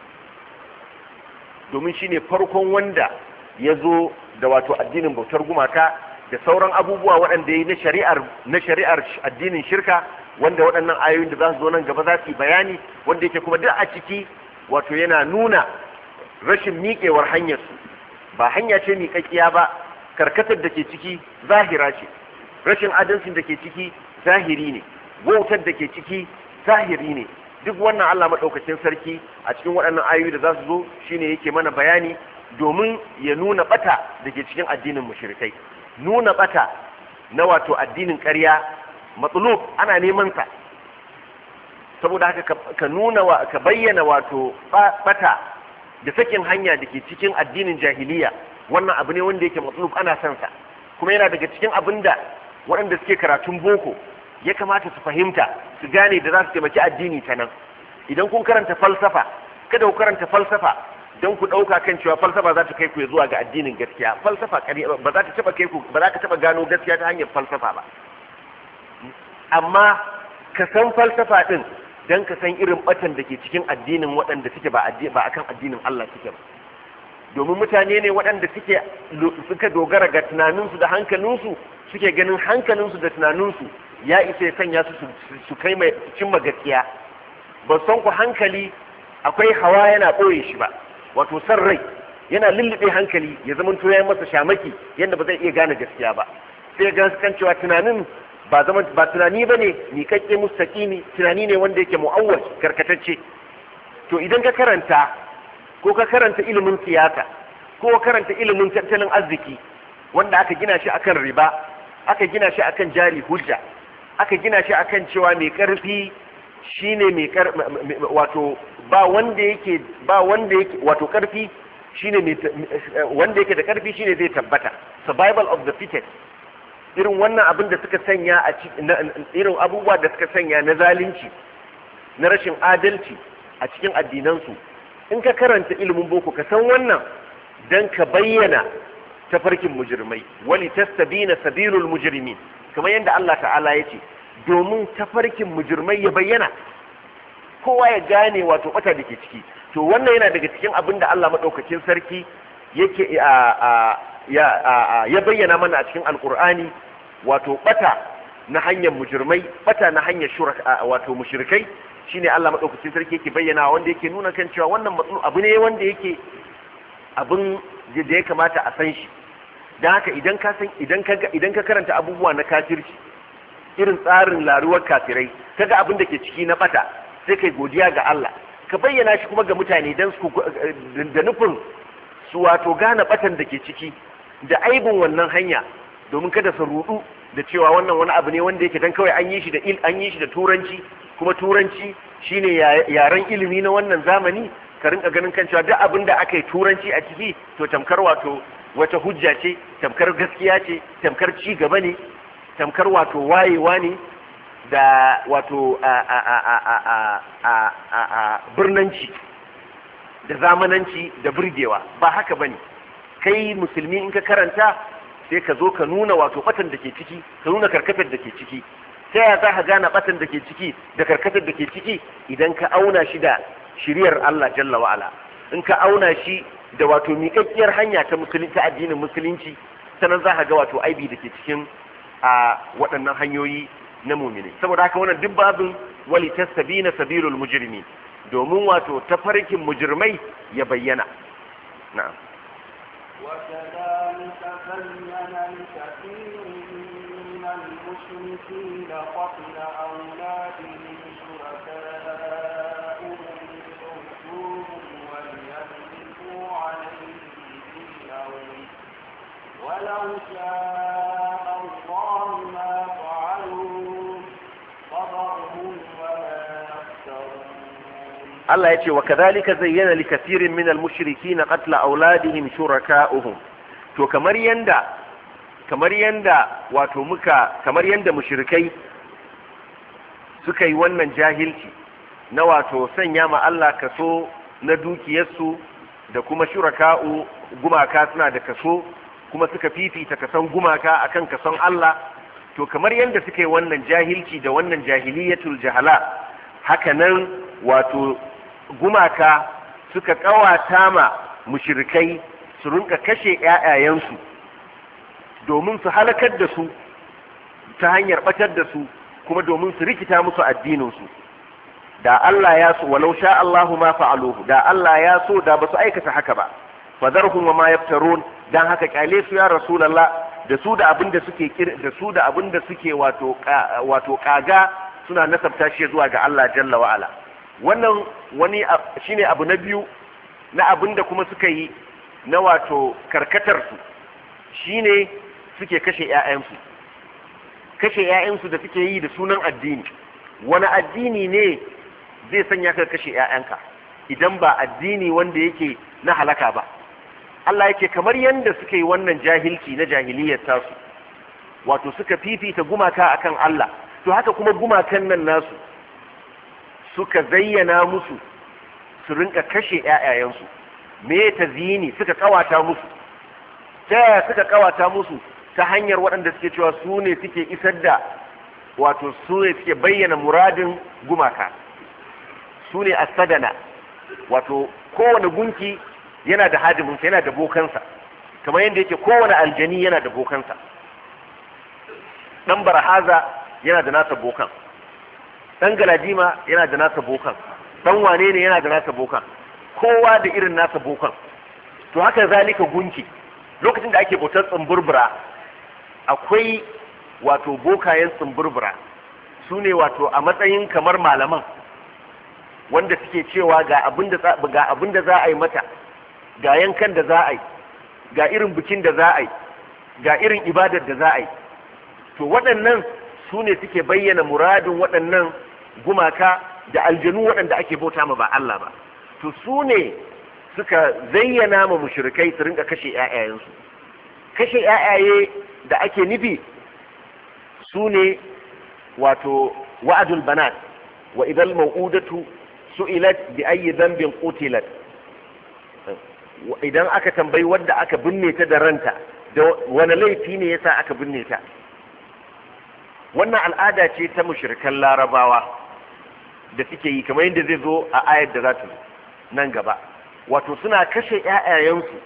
domin shine farkon wanda ya zo da wato addinin bautar gumaka da sauran abubuwa waɗanda ya yi na shari'ar na shari'ar addinin shirka, wanda waɗannan ayoyin da za su zo nan gaba za su yi bayani, wanda yake kuma duk a ciki wato yana nuna rashin miƙewar hanyarsu. Ba hanya ce miƙaƙƙiya ba, karkatar da ke ciki zahira ce, rashin adalcin da ke ciki zahiri ne, wautar da ke ciki zahiri ne. Duk wannan Allah maɗaukacin sarki a cikin waɗannan ayoyi da za su zo shine yake mana bayani domin ya nuna ɓata da ke cikin addinin mushrikai, nuna ɓata na wato addinin ƙarya matsalub ana neman sa. Saboda haka ka nuna wa ka bayyana wato ɓata da sakin hanya da ke cikin addinin jahiliya, wannan abu ne wanda yake matsalub ana son sa, kuma yana daga cikin abin da waɗanda suke karatun boko ya kamata su fahimta, su gane da za su taimaki addini ta nan. Idan kun karanta falsafa, kada ku karanta falsafa don ku ɗauka kan cewa falsafa za ta kai ku zuwa ga addinin gaskiya. Falsafa ba za ta taɓa kai ku, ba za ka taɓa gano gaskiya ta hanyar falsafa ba. Amma ka san falsafa ɗin don ka san irin ɓatan da ke cikin addinin waɗanda suke ba akan addinin Allah suke ba. Domin mutane ne waɗanda suke suka dogara ga tunaninsu da hankalinsu, suke ganin hankalinsu da tunaninsu ya isa ya sanya su su kai mai cimma gaskiya. Ba san ku hankali akwai hawa yana ɓoye shi ba, wato san rai yana lullube hankali ya zama to ya masa shamaki yadda ba zai iya gane gaskiya ba, sai ga kan cewa tunanin ba zaman ba tunani bane miƙaƙƙe mustaqimi, tunani ne wanda yake mu'awwal karkatacce. To idan ka karanta ko ka karanta ilimin siyasa ko ka karanta ilimin tattalin arziki wanda aka gina shi akan riba, aka gina shi akan jari hujja, aka gina shi akan cewa mai karfi shine mai wato ba wanda yake ba wanda yake wato karfi shine mai wanda yake da karfi shine zai tabbata, survival of the fittest. Irin wannan abin da suka sanya a irin abubuwa da suka sanya na zalunci na rashin adalci a cikin addinansu, in ka karanta ilimin boko ka san wannan dan ka bayyana tafarkin mujrimai, wali tastabina sabilul mujrimin, kamar yadda Allah ta'ala ya ce domin tafarkin mujrimai ya bayyana kowa ya gane wato bata da ke ciki. To wannan yana daga cikin abin da Allah madaukakin sarki yake ya bayyana mana a cikin alkur'ani, wato bata na hanyar mujrimai, bata na hanyar shuraka wato mushrikai, shine Allah madaukakin sarki yake bayyana wanda yake nuna kan cewa wannan abu ne wanda yake abin da ya kamata a san shi. Dan haka idan ka san idan ka idan ka karanta abubuwa na kafirci irin tsarin laruwar kafirai, kaga abin da ke ciki na bata, sai kai godiya ga Allah, ka bayyana shi kuma ga mutane dan su da nufin su wato gane batan da ke ciki da aibin wannan hanya, domin kada su rudu da cewa wannan wani abu ne wanda yake dan kawai an yi shi da an yi shi da turanci, kuma turanci shine yaren ilimi na wannan zamani, ka rinka ganin kan cewa duk abin da aka yi turanci a ciki to tamkar wato wata hujja ce, tamkar gaskiya ce, tamkar ci gaba ne, tamkar wato wayewa ne da wato a a a a a a a birnanci da zamananci da burgewa. Ba haka bane. Kai musulmi in ka karanta sai ka zo ka nuna wato batan da ke ciki, ka nuna karkatar da ke ciki. Ta yaya za ka gane batan da ke ciki da karkatar da ke ciki? Idan ka auna shi da shiriyar Allah jalla wa'ala, in ka auna shi da wato miƙaƙƙiyar hanya ta musulunci, ta addinin musulunci, sanan za ka ga wato aibi da ke cikin a waɗannan hanyoyi na mumini. Saboda haka wannan duk babin wali tastabina sabilul mujrimin, domin wato tafarkin mujrimai ya bayyana. Na'am. وكذلك زين لكثير من المشركين قتل أولادهم شركاءهم يردوهم وليملكوا عليهم دينهم ولو شاء الله ما فعلوا فذرهم وما يفترون. Allah ya ce wa kadhalika zayyana li kathirin min al-mushrikeena qatla auladihim shuraka'uhum. To kamar yanda kamar yanda wato muka kamar yanda mushrikai suka yi wannan jahilci na wato sanya ma Allah kaso na dukiyarsu da kuma shuraka'u gumaka suna da kaso, kuma suka fifita kason gumaka akan kason Allah. To kamar yanda suka yi wannan jahilci da wannan jahiliyatul jahala, haka nan wato gumaka suka kawata ma mushrikai su rinka kashe ƴaƴayensu domin su halakar da su ta hanyar batar da su, kuma domin su rikita musu addininsu. Da Allah ya so, walau sha Allahu ma fa'aluhu, da Allah ya so da basu aikata haka ba. Fadarhum wa ma yaftarun, dan haka kyale su ya rasulullah da su da abinda suke da su da abinda suke wato wato kaga suna nasabta shi zuwa ga Allah jalla wa ala. Wannan wani shine abu na biyu na abinda kuma suka yi na wato karkatar su, shine suke kashe ƴaƴansu kashe ƴaƴansu da suke yi da sunan addini. Wani addini ne zai sanya ka kashe ƴaƴanka idan ba addini wanda yake na halaka ba? Allah yake kamar yanda suka yi wannan jahilci na jahiliyar tasu, wato suka fifita gumaka akan Allah, to haka kuma gumakan nan nasu suka zayyana musu su rinka kashe ƴaƴayensu. Me ta zini suka kawata musu? Ta yaya suka kawata musu? Ta hanyar waɗanda suke cewa su ne suke isar da wato su ne suke bayyana muradin gumaka, su ne asadana. Wato kowane gunki yana da hadiminsa, yana da bokansa, kamar yadda yake kowane aljani yana da bokansa. ɗan barhaza yana da nasa bokan, ɗan galadima yana da nasa bokan, dan wane ne yana da nasa bokan, kowa da irin nasa bokan. To haka zalika gunki, lokacin da ake bautar tsumburbura akwai wato bokayen tsumburbura, su ne wato a matsayin kamar malaman wanda suke cewa ga abin da za a yi mata, ga yankan da za a yi, ga irin bikin da za a yi, ga irin ibadar da za a yi. To waɗannan su ne suke bayyana muradin waɗannan gumaka da aljanu waɗanda ake bauta ma ba Allah ba. To su ne suka zayyana ma mushrikai su rinka kashe ƴaƴayensu. Kashe ƴaƴaye da ake nufi su ne wato wa'adul banat wa idal mau'udatu su'ilat bi ayyi dhanbin qutilat. Idan aka tambayi wanda aka binne ta da ranta da wani laifi ne yasa aka binne ta, wannan al'ada ce ta mushrikan larabawa da suke yi, kamar yadda zai zo a ayar da za ta nan gaba. Wato suna kashe ƴaƴayensu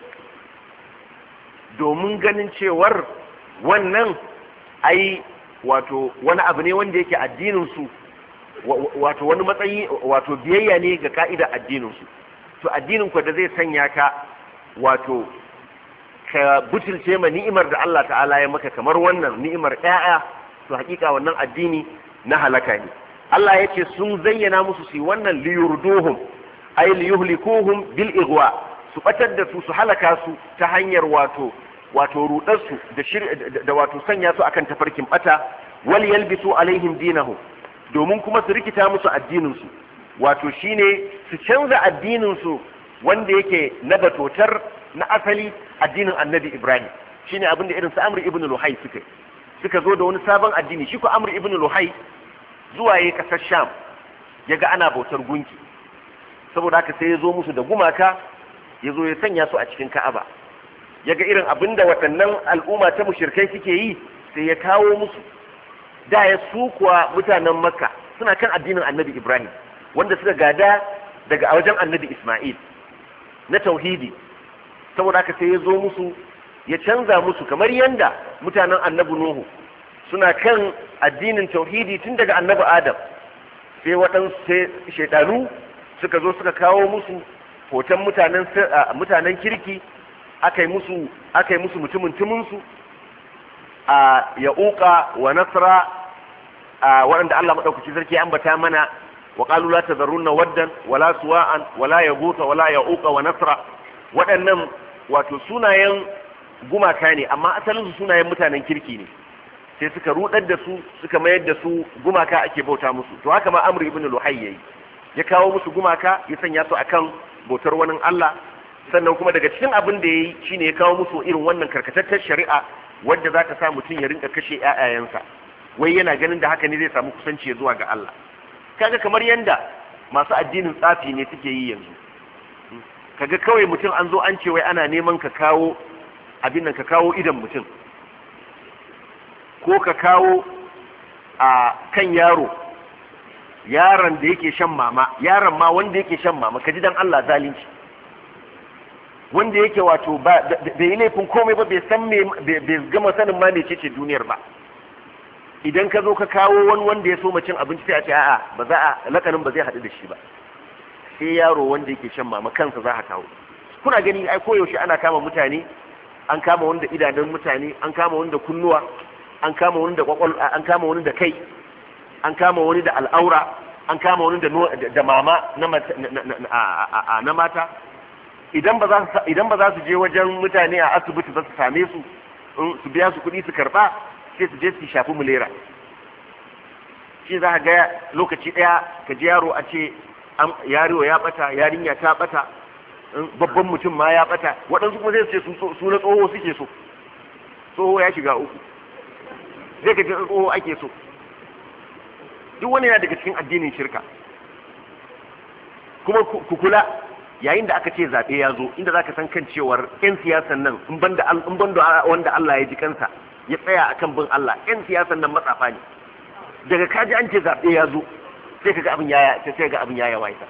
domin ganin cewar wannan ai wato wani abu ne wanda yake addininsu, wato wani matsayi, wato biyayya ne ga ka'idar addininsu. To addinin ku da zai sanya ka wato ka butulce ma ni'imar da Allah ta'ala ya maka kamar wannan ni'imar ƴaƴa, to hakika wannan addini na halaka ne. Allah ya ce sun zayyana musu su wannan liyurduhum ay liyuhlikuhum bil igwa, su batar da su su halaka su ta hanyar wato wato rudar su da da wato sanya su akan tafarkin bata, wal yalbisu alaihim dinahum, domin kuma su rikita musu addinin su, wato shine su canza addinin su wanda yake na batotar na asali addinin Annabi Ibrahim. Shine abin da irin su Amr ibn Luhai suka suka zo da wani sabon addini. Shi ko Amr ibn Luhai zuwa yayin kasar Sham yaga ana bautar gunki, saboda haka sai ya zo musu da gumaka, ya zo ya sanya su a cikin Ka'aba. Yaga irin abin da waɗannan al'umma ta mushrikai suke yi, sai ya kawo musu. Da ya su kuwa mutanen Makka suna kan addinin Annabi Ibrahim wanda suka gada daga a wajen Annabi Isma'il na tauhidi, saboda haka sai ya zo musu ya canza musu, kamar yanda mutanen Annabi Nuhu suna kan addinin tauhidi tun daga Annabi Adam, sai waɗansu sai shaidanu suka zo suka kawo musu hoton mutanen mutanen kirki, aka yi musu aka yi musu mutumin tumunsu a Ya'uqa wa Nasra, waɗanda Allah madaukakin sarki ya ambata mana, wa qalu la tadharunna waddan wala suwa'an wala yaghutha wala ya'uqa wa Nasra. Waɗannan wato sunayen gumaka ne, amma asalin su sunayen mutanen kirki ne, sai suka rudar da su suka mayar da su gumaka ake bauta musu. To haka ma Amr ibn Luhai yayi, ya kawo musu gumaka ya sanya su akan bautar wani Allah. Sannan kuma daga cikin abin da yayi shine ya kawo musu irin wannan karkatattar shari'a wadda za ta sa mutum ya rinka kashe ƴaƴayensa, wai yana ganin da haka ne zai samu kusanci zuwa ga Allah. Kaga kamar yanda masu addinin tsafi ne suke yi yanzu, kaga kawai mutum an zo an ce wai ana neman ka kawo abin nan, ka kawo idan mutum ko ka kawo a kan yaro, yaron da yake shan mama, yaron ma wanda yake shan mama, ka ji dan Allah zalunci, wanda yake wato ba da yi laifin komai ba, bai san me bai gama sanin ma ne ce duniyar ba. Idan ka zo ka kawo wani wanda ya so macin abinci sai a ce a'a ba za a lakanin ba zai haɗu da shi ba, sai yaro wanda yake shan mama kansa za a kawo. Kuna gani ai koyaushe ana kama mutane, an kama wanda idanun mutane, an kama wanda kunnuwa, an kama wani da kwakwal, an kama wani da kai, an kama wani da al'aura, an kama wani da da mama na na mata. Idan ba za su idan ba za su je wajen mutane a asibiti za su same su su biya su kuɗi su karba, sai su je su shafi mulera. Shi za ka ga lokaci ɗaya ka ji yaro a ce yaro ya bata, yarinya ta bata, babban mutum ma ya bata. Waɗansu kuma zai ce su na tsoho suke so, tsoho ya shiga uku, zai ka ji tsoho ake so. Duk wani yana daga cikin addinin shirka. Kuma ku kula, yayin da aka ce zaɓe ya zo, inda za ka san kan cewar 'yan siyasan nan in banda wanda Allah ya ji kansa ya tsaya akan bin Allah, 'yan siyasan nan matsafa ne. Daga kaji an ce zaɓe ya zo sai ka ga abin yaya sai ga abin yaya waita.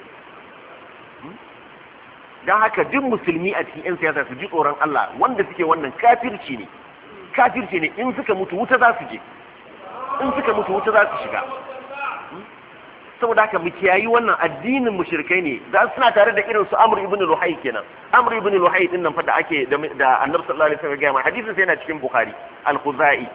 Don haka duk musulmi a cikin 'yan siyasa su ji tsoron Allah, wanda suke wannan kafirci ne, kafirci ne. In suka mutu wuta za su je, in suka mutu wuta za su shiga. saboda haka mu kiyayi wannan addinin mushrikai ne da suna tare da irin su Amr ibn Luhay kenan Amr ibn Luhay din nan fa da ake da Annabi sallallahu alaihi wasallam ya ga hadisin sai yana cikin Bukhari al-Khuzai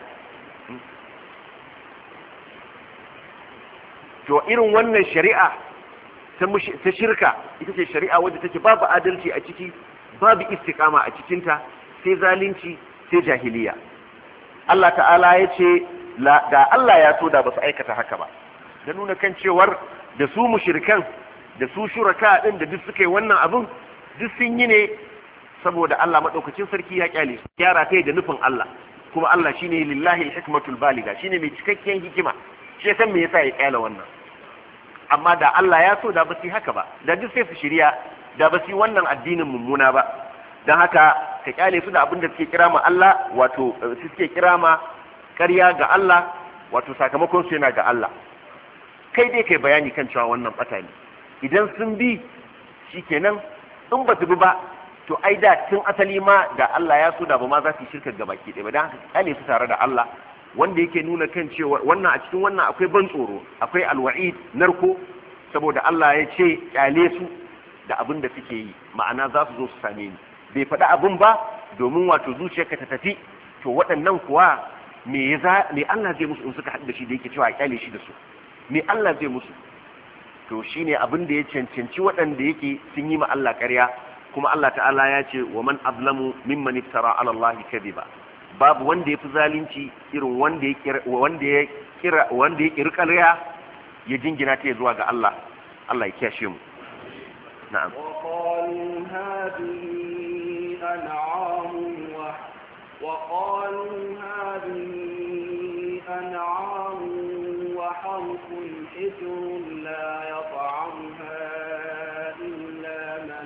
to irin wannan shari'a ta shirka ita ce shari'a wadda take babu adalci a ciki babu istiqama a cikinta sai zalunci sai jahiliya Allah ta'ala ya ce da Allah ya so da ba su aikata haka ba da nuna kan cewar da su mushrikan da su shuraka din da duk suka yi wannan abun duk sun yi ne saboda Allah madaukakin sarki ya kyale su yara kai da nufin Allah kuma Allah shine lillahi al-hikmatul baliga shine mai cikakken hikima shi san me yasa ya kyale wannan amma da Allah ya so da ba su haka ba da duk sai su shirya da ba su wannan addinin mummuna ba dan haka ka kyale su da abin da suke kira ma Allah wato suke kira ma ƙarya ga Allah wato sakamakon su yana ga Allah kai dai kai bayani kan cewa wannan bata ne idan sun bi shikenan in ba su bi ba to ai da tun asali ma da Allah ya so da ba ma za su shirka ga baki ɗaya ba dan haka kyale su tare da Allah wanda yake nuna kan cewa wannan a cikin wannan akwai ban tsoro akwai alwa'id narko saboda Allah ya ce kyale su da abin da suke yi ma'ana za su zo su same ni bai faɗi abin ba domin wato zuciyarka ta tafi to waɗannan kuwa me ya me Allah zai musu in suka haɗu da shi da yake cewa kyale shi da su me Allah zai musu to shine abin da ya cancanci waɗanda yake sun yi ma Allah ƙarya kuma Allah ta'ala ya ce wa man azlamu mimman iftara ala Allah kadhiba babu wanda yafi zalunci irin wanda ya kira wanda ya kira wanda ya kira ƙarya ya jingina ta zuwa ga Allah Allah ya kiyashe mu na'am وقالوا هذه أنعام وقالوا هذه أنعام وحرث حجر لا يطعمها إلا من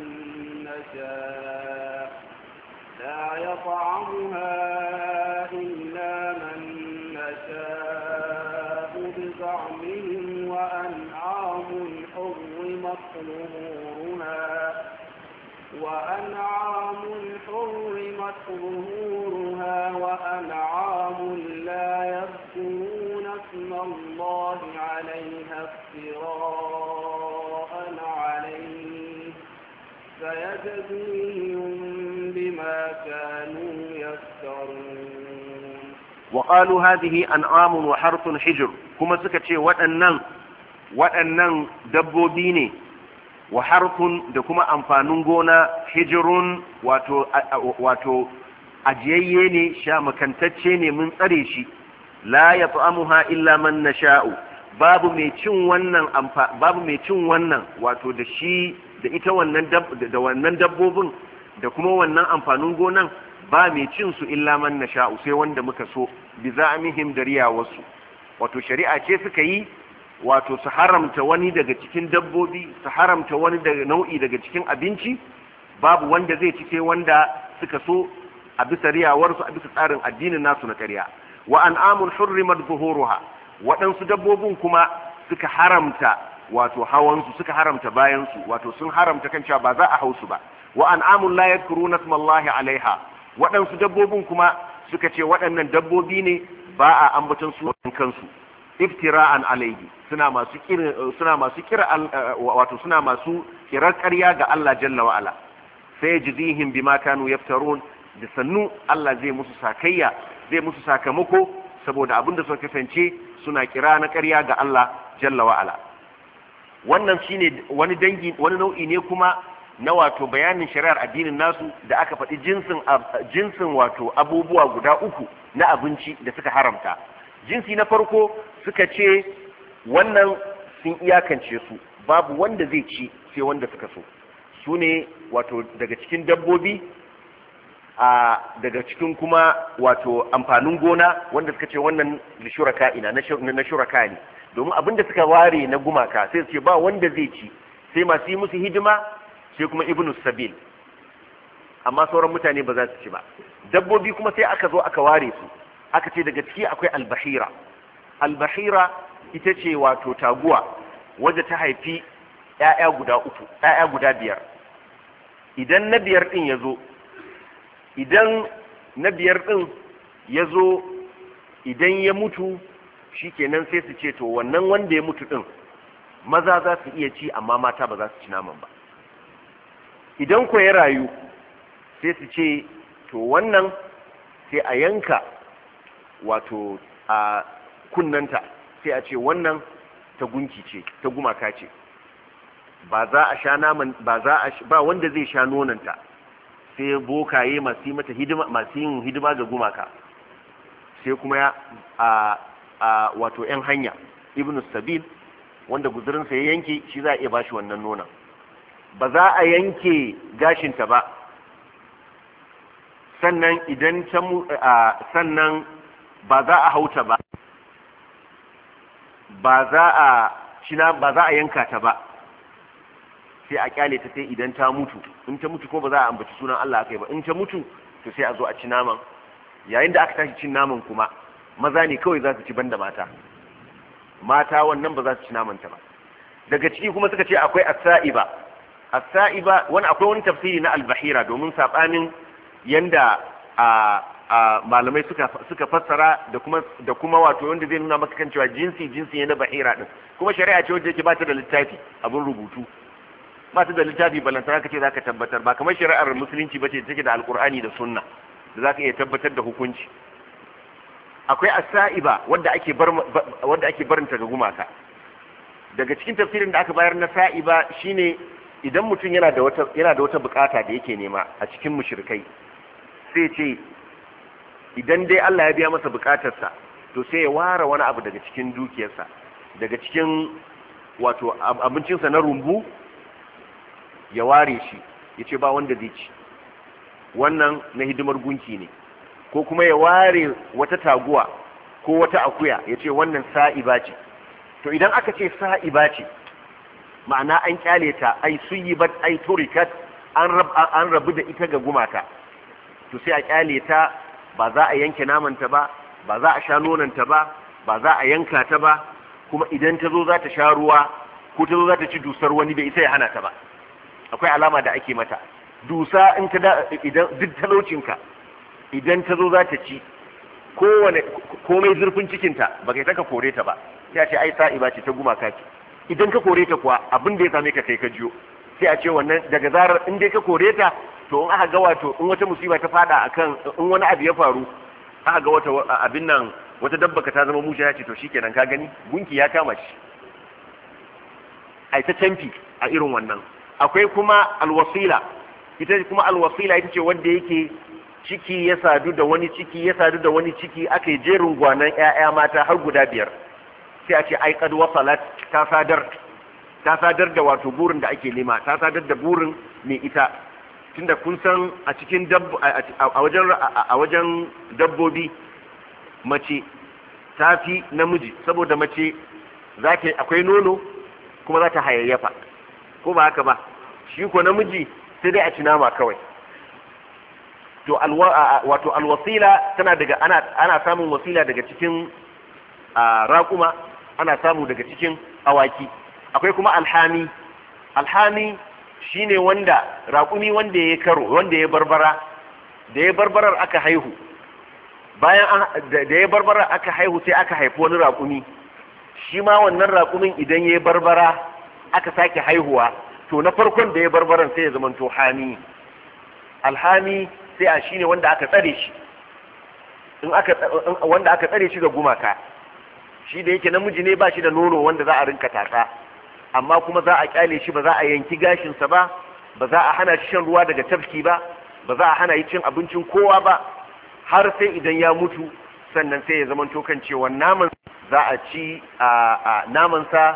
نشاء لا يطعمها إلا من نشاء بزعمهم وأنعام حرمت ظهورها وأنعام حرمت ظهورها وأنعام لا يذكرون اسم الله عليها افتراء عليه فيجزيهم بما كانوا يفترون وقالوا هذه أنعام وحرث حجر كما سكتشي وأنن وأنن دبوديني wa harfun da kuma amfanin gona hijirun wato wato ajiyayye ne sha makantacce ne mun tsare shi la yat'amuha illa man nasha'u babu mai cin wannan babu mai cin wannan wato da shi da ita wannan da wannan dabbobin da kuma wannan amfanin gonan ba mai cin su illa man nasha'u sai wanda muka so bi za'amihim dariya wasu wato shari'a ce suka yi wato su haramta wani daga cikin dabbobi su haramta wani daga nau'i daga cikin abinci babu wanda zai ci sai wanda suka so a bisa riyawarsu a bisa tsarin addinin nasu na ƙarya wa an'amun hurrimat zuhuruha waɗansu dabbobin kuma suka haramta wato hawansu suka haramta bayansu wato sun haramta kan cewa ba za a hausu ba wa an'amun la yadhkuruna ismallahi alaiha waɗansu dabbobin kuma suka ce waɗannan dabbobi ne ba a ambaton su kansu iftira'an alaihi suna masu kira suna masu kira wato suna masu kirar ƙarya ga Allah jalla wa ala sai jizihim bima kanu yaftarun da sannu Allah zai musu sakayya zai musu sakamako saboda abin da suka kasance suna kira na ƙarya ga Allah jalla wa ala wannan shine wani dangi wani nau'i ne kuma na wato bayanin shari'ar addinin nasu da aka faɗi jinsin jinsin wato abubuwa guda uku na abinci da suka haramta jinsi na farko suka ce wannan sun iyakance su babu wanda zai ci sai wanda suka so su ne wato daga cikin dabbobi a daga cikin kuma wato amfanin gona wanda suka ce wannan lishuraka ina na shuraka ne domin abin da suka ware na gumaka sai su ce ba wanda zai ci sai masu yi musu hidima sai kuma ibnu sabil amma sauran mutane ba za su ci ba dabbobi kuma sai aka zo aka ware su aka ce daga ciki akwai albahira albahira ita ce wato taguwa wadda ta haifi ‘ya'ya guda uku ‘ya'ya guda biyar idan na biyar ɗin ya zo idan na biyar ɗin ya zo idan ya mutu shi kenan sai su ce to wannan wanda ya mutu ɗin maza za su iya ci amma mata ba za su ci naman ba. Idan ko ya rayu sai su ce to wannan sai a yanka wato a kunnanta, sai a ce wannan ta gunki ce, ta gumaka ce, ba za a sha naman, ba za a ba wanda zai sha nonanta sai bokaye masu yi mata hidima, masu yin hidima ga gumaka, sai kuma ya a a wato yan hanya ibnu sabil wanda guzurinsa ya yanke shi za a iya bashi wannan nonon. Ba za a yanke gashinta ba, sannan idan ta sannan ba za a hauta ba, ba za a shina ba za a yanka ta ba, sai a kyale ta sai idan ta mutu. In ta mutu ko ba za a ambaci sunan Allah akai ba, in ta mutu to sai a zo a ci naman. Yayin da aka tashi cin naman kuma maza ne kawai za su ci banda mata, mata wannan ba za su ci naman ta ba. Daga ciki kuma suka ce akwai as-sa'iba. As-sa'iba wani akwai wani tafsiri na al-bahira, domin sabanin yanda a a malamai suka suka fassara da kuma da kuma wato wanda zai nuna maka kan cewa jinsi jinsi ne na bahira din, kuma shari'a ce wanda yake ba ta da littafi abin rubutu, ba ta da littafi balantana kace zaka tabbatar, ba kamar shari'ar musulunci bace da take da alqur'ani da sunna da zaka iya tabbatar da hukunci. Akwai as-sa'iba wanda ake bar wanda ake barinta ga gumaka. Daga cikin tafsirin da aka bayar na sa'iba shine idan mutum yana da wata yana da wata bukata da yake nema a cikin mushrikai, sai ce idan dai Allah ya biya masa bukatarsa to sai ya ware wani abu daga cikin dukiyarsa, daga cikin wato abincinsa na rumbu ya ware shi, ya ce ba wanda zai ci, wannan na hidimar gunki ne. Ko kuma ya ware wata taguwa ko wata akuya ya ce wannan sa'iba ce. To idan aka ce sa'iba ce ma'ana an kyale ta, ai suyibat ai turikat, an rabu da ita ga gumaka, to sai a kyale ta, ba za a yanke namanta ba, ba za a sha nonanta ba, ba za a yanka ta ba, kuma idan ta zo za ta sha ruwa ko ta zo za ta ci dusar wani bai isa ya hana ta ba. Akwai alama da ake mata dusa, in ta idan duk talaucinka idan ta zo za ta ci kowane komai zurfin cikinta ba kai ta ka kore ta ba, sai a ce ai sa'iba ce ta gumaka ce. Idan ka kore ta kuwa abin da ya same ka kai ka jiyo, sai a ce wannan daga zarar in dai ka kore ta to in aka ga wato in wata musiba ta fada akan in wani abu ya faru aka ga wata abin nan wata dabba ka ta zama musha, ya ce to shikenan ka gani gunki ya kama shi. Ai ta canfi a irin wannan. Akwai kuma alwasila, ita kuma alwasila ita ce wanda yake ciki ya sadu da wani ciki ya sadu da wani ciki aka yi jerin gwanan ƴaƴa mata har guda biyar, sai a ce ai qad wasalat, ta sadar ta sadar da wato burin da ake nema, ta sadar da burin mai ita. Tunda kun san a cikin a wajen a wajen dabbobi mace ta fi namiji, saboda mace za ta akwai nono kuma za ta hayayyafa, ko ba haka ba? Shi ko namiji sai dai a ci nama kawai. To alwa wato alwasila tana daga ana ana samun wasila daga cikin raƙuma, ana samu daga cikin awaki. Akwai kuma alhami. Alhami shine wanda raƙumi wanda ya karo, wanda ya barbara, da ya barbarar aka haihu, bayan da ya barbarar aka haihu sai aka haifi wani raƙumi, shi ma wannan raƙumin idan ya barbara aka sake haihuwa, to na farkon da ya barbaran sai ya zama to hami. Alhami sai a shine wanda aka tsare shi, in aka wanda aka tsare shi ga gumaka, shi da yake namiji ne ba shi da nono wanda za a rinka tatsa, amma kuma za a kyale shi, ba za a yanki gashinsa ba, ba za a hana shi shan ruwa daga tafki ba, ba za a hana yi cin abincin kowa ba, har sai idan ya mutu sannan sai ya zama tokan cewa naman za a ci a namansa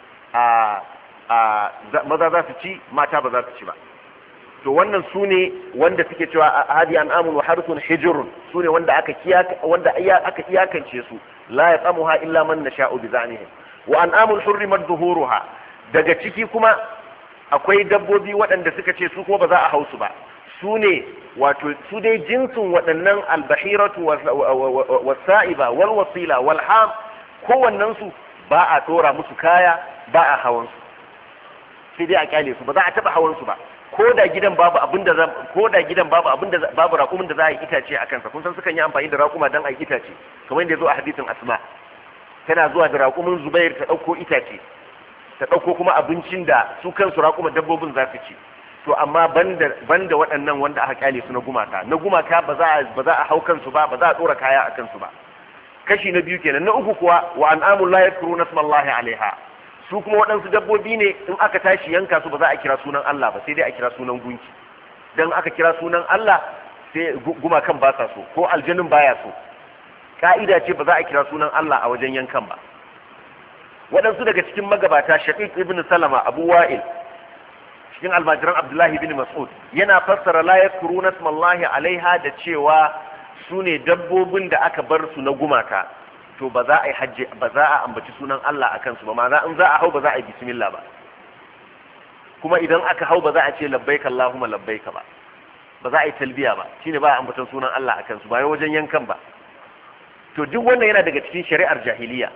a maza za su ci, mata ba za su ci ba. To wannan su ne wanda suke cewa hadi an amun wa harsun hijrun, su ne wanda aka wanda aka iyakance su, la yatsamuha illa man nasha'u bi zanihim. Wa an amul hurrimat zuhuruha, daga ciki kuma akwai dabbobi waɗanda suka ce su kuma ba za a hausu ba, su ne wato su dai jinsin waɗannan albahiratu wasa'iba wal wasila wal ham, kowannen su ba a dora musu kaya, ba a hawan su, sai dai a kyale su, ba za a taba hawan su ba. Ko da gidan babu abinda ko da gidan babu abinda babu raƙumin da za a yi itace a kansa, kun san sukan yi amfani da raƙuma dan a yi itace, kamar yadda ya zo a hadisin Asma, tana zuwa da raƙumin Zubair ta ɗauko itace, ta ɗauko kuma abincin da su kansu raƙuma dabbobin za su ci. To amma banda banda waɗannan wanda aka kyale su na gumaka na gumaka ba za a ba za a hau kansu ba ba za a ɗora kaya a kansu ba. Kashi na biyu kenan. Na uku kuwa wa an'amul la yadhkuruna ismallahi alaiha, su kuma waɗansu dabbobi ne in aka tashi yanka su ba za a kira sunan Allah ba sai dai a kira sunan gunki, dan aka kira sunan Allah sai gumakan ba sa so ko aljannin baya so. Ka'ida ce ba za a kira sunan Allah a wajen yankan ba. Waɗansu daga cikin magabata Shaqiq ibn Salama Abu Wa'il cikin almajiran Abdullahi ibn Mas'ud yana fassara la yadhkuruna ismallahi alaiha da cewa su ne dabbobin da aka bar su na gumaka, to ba za a yi hajji ba za a ambaci sunan Allah a kansu ba, ma'ana in za a hau ba za a yi bismillah ba, kuma idan aka hau ba za a ce labbaika Allahumma labbaika ba, ba za a yi talbiya ba, shine ba a ambatan sunan Allah a kansu ba wajen yankan ba. To duk wannan yana daga cikin shari'ar jahiliya.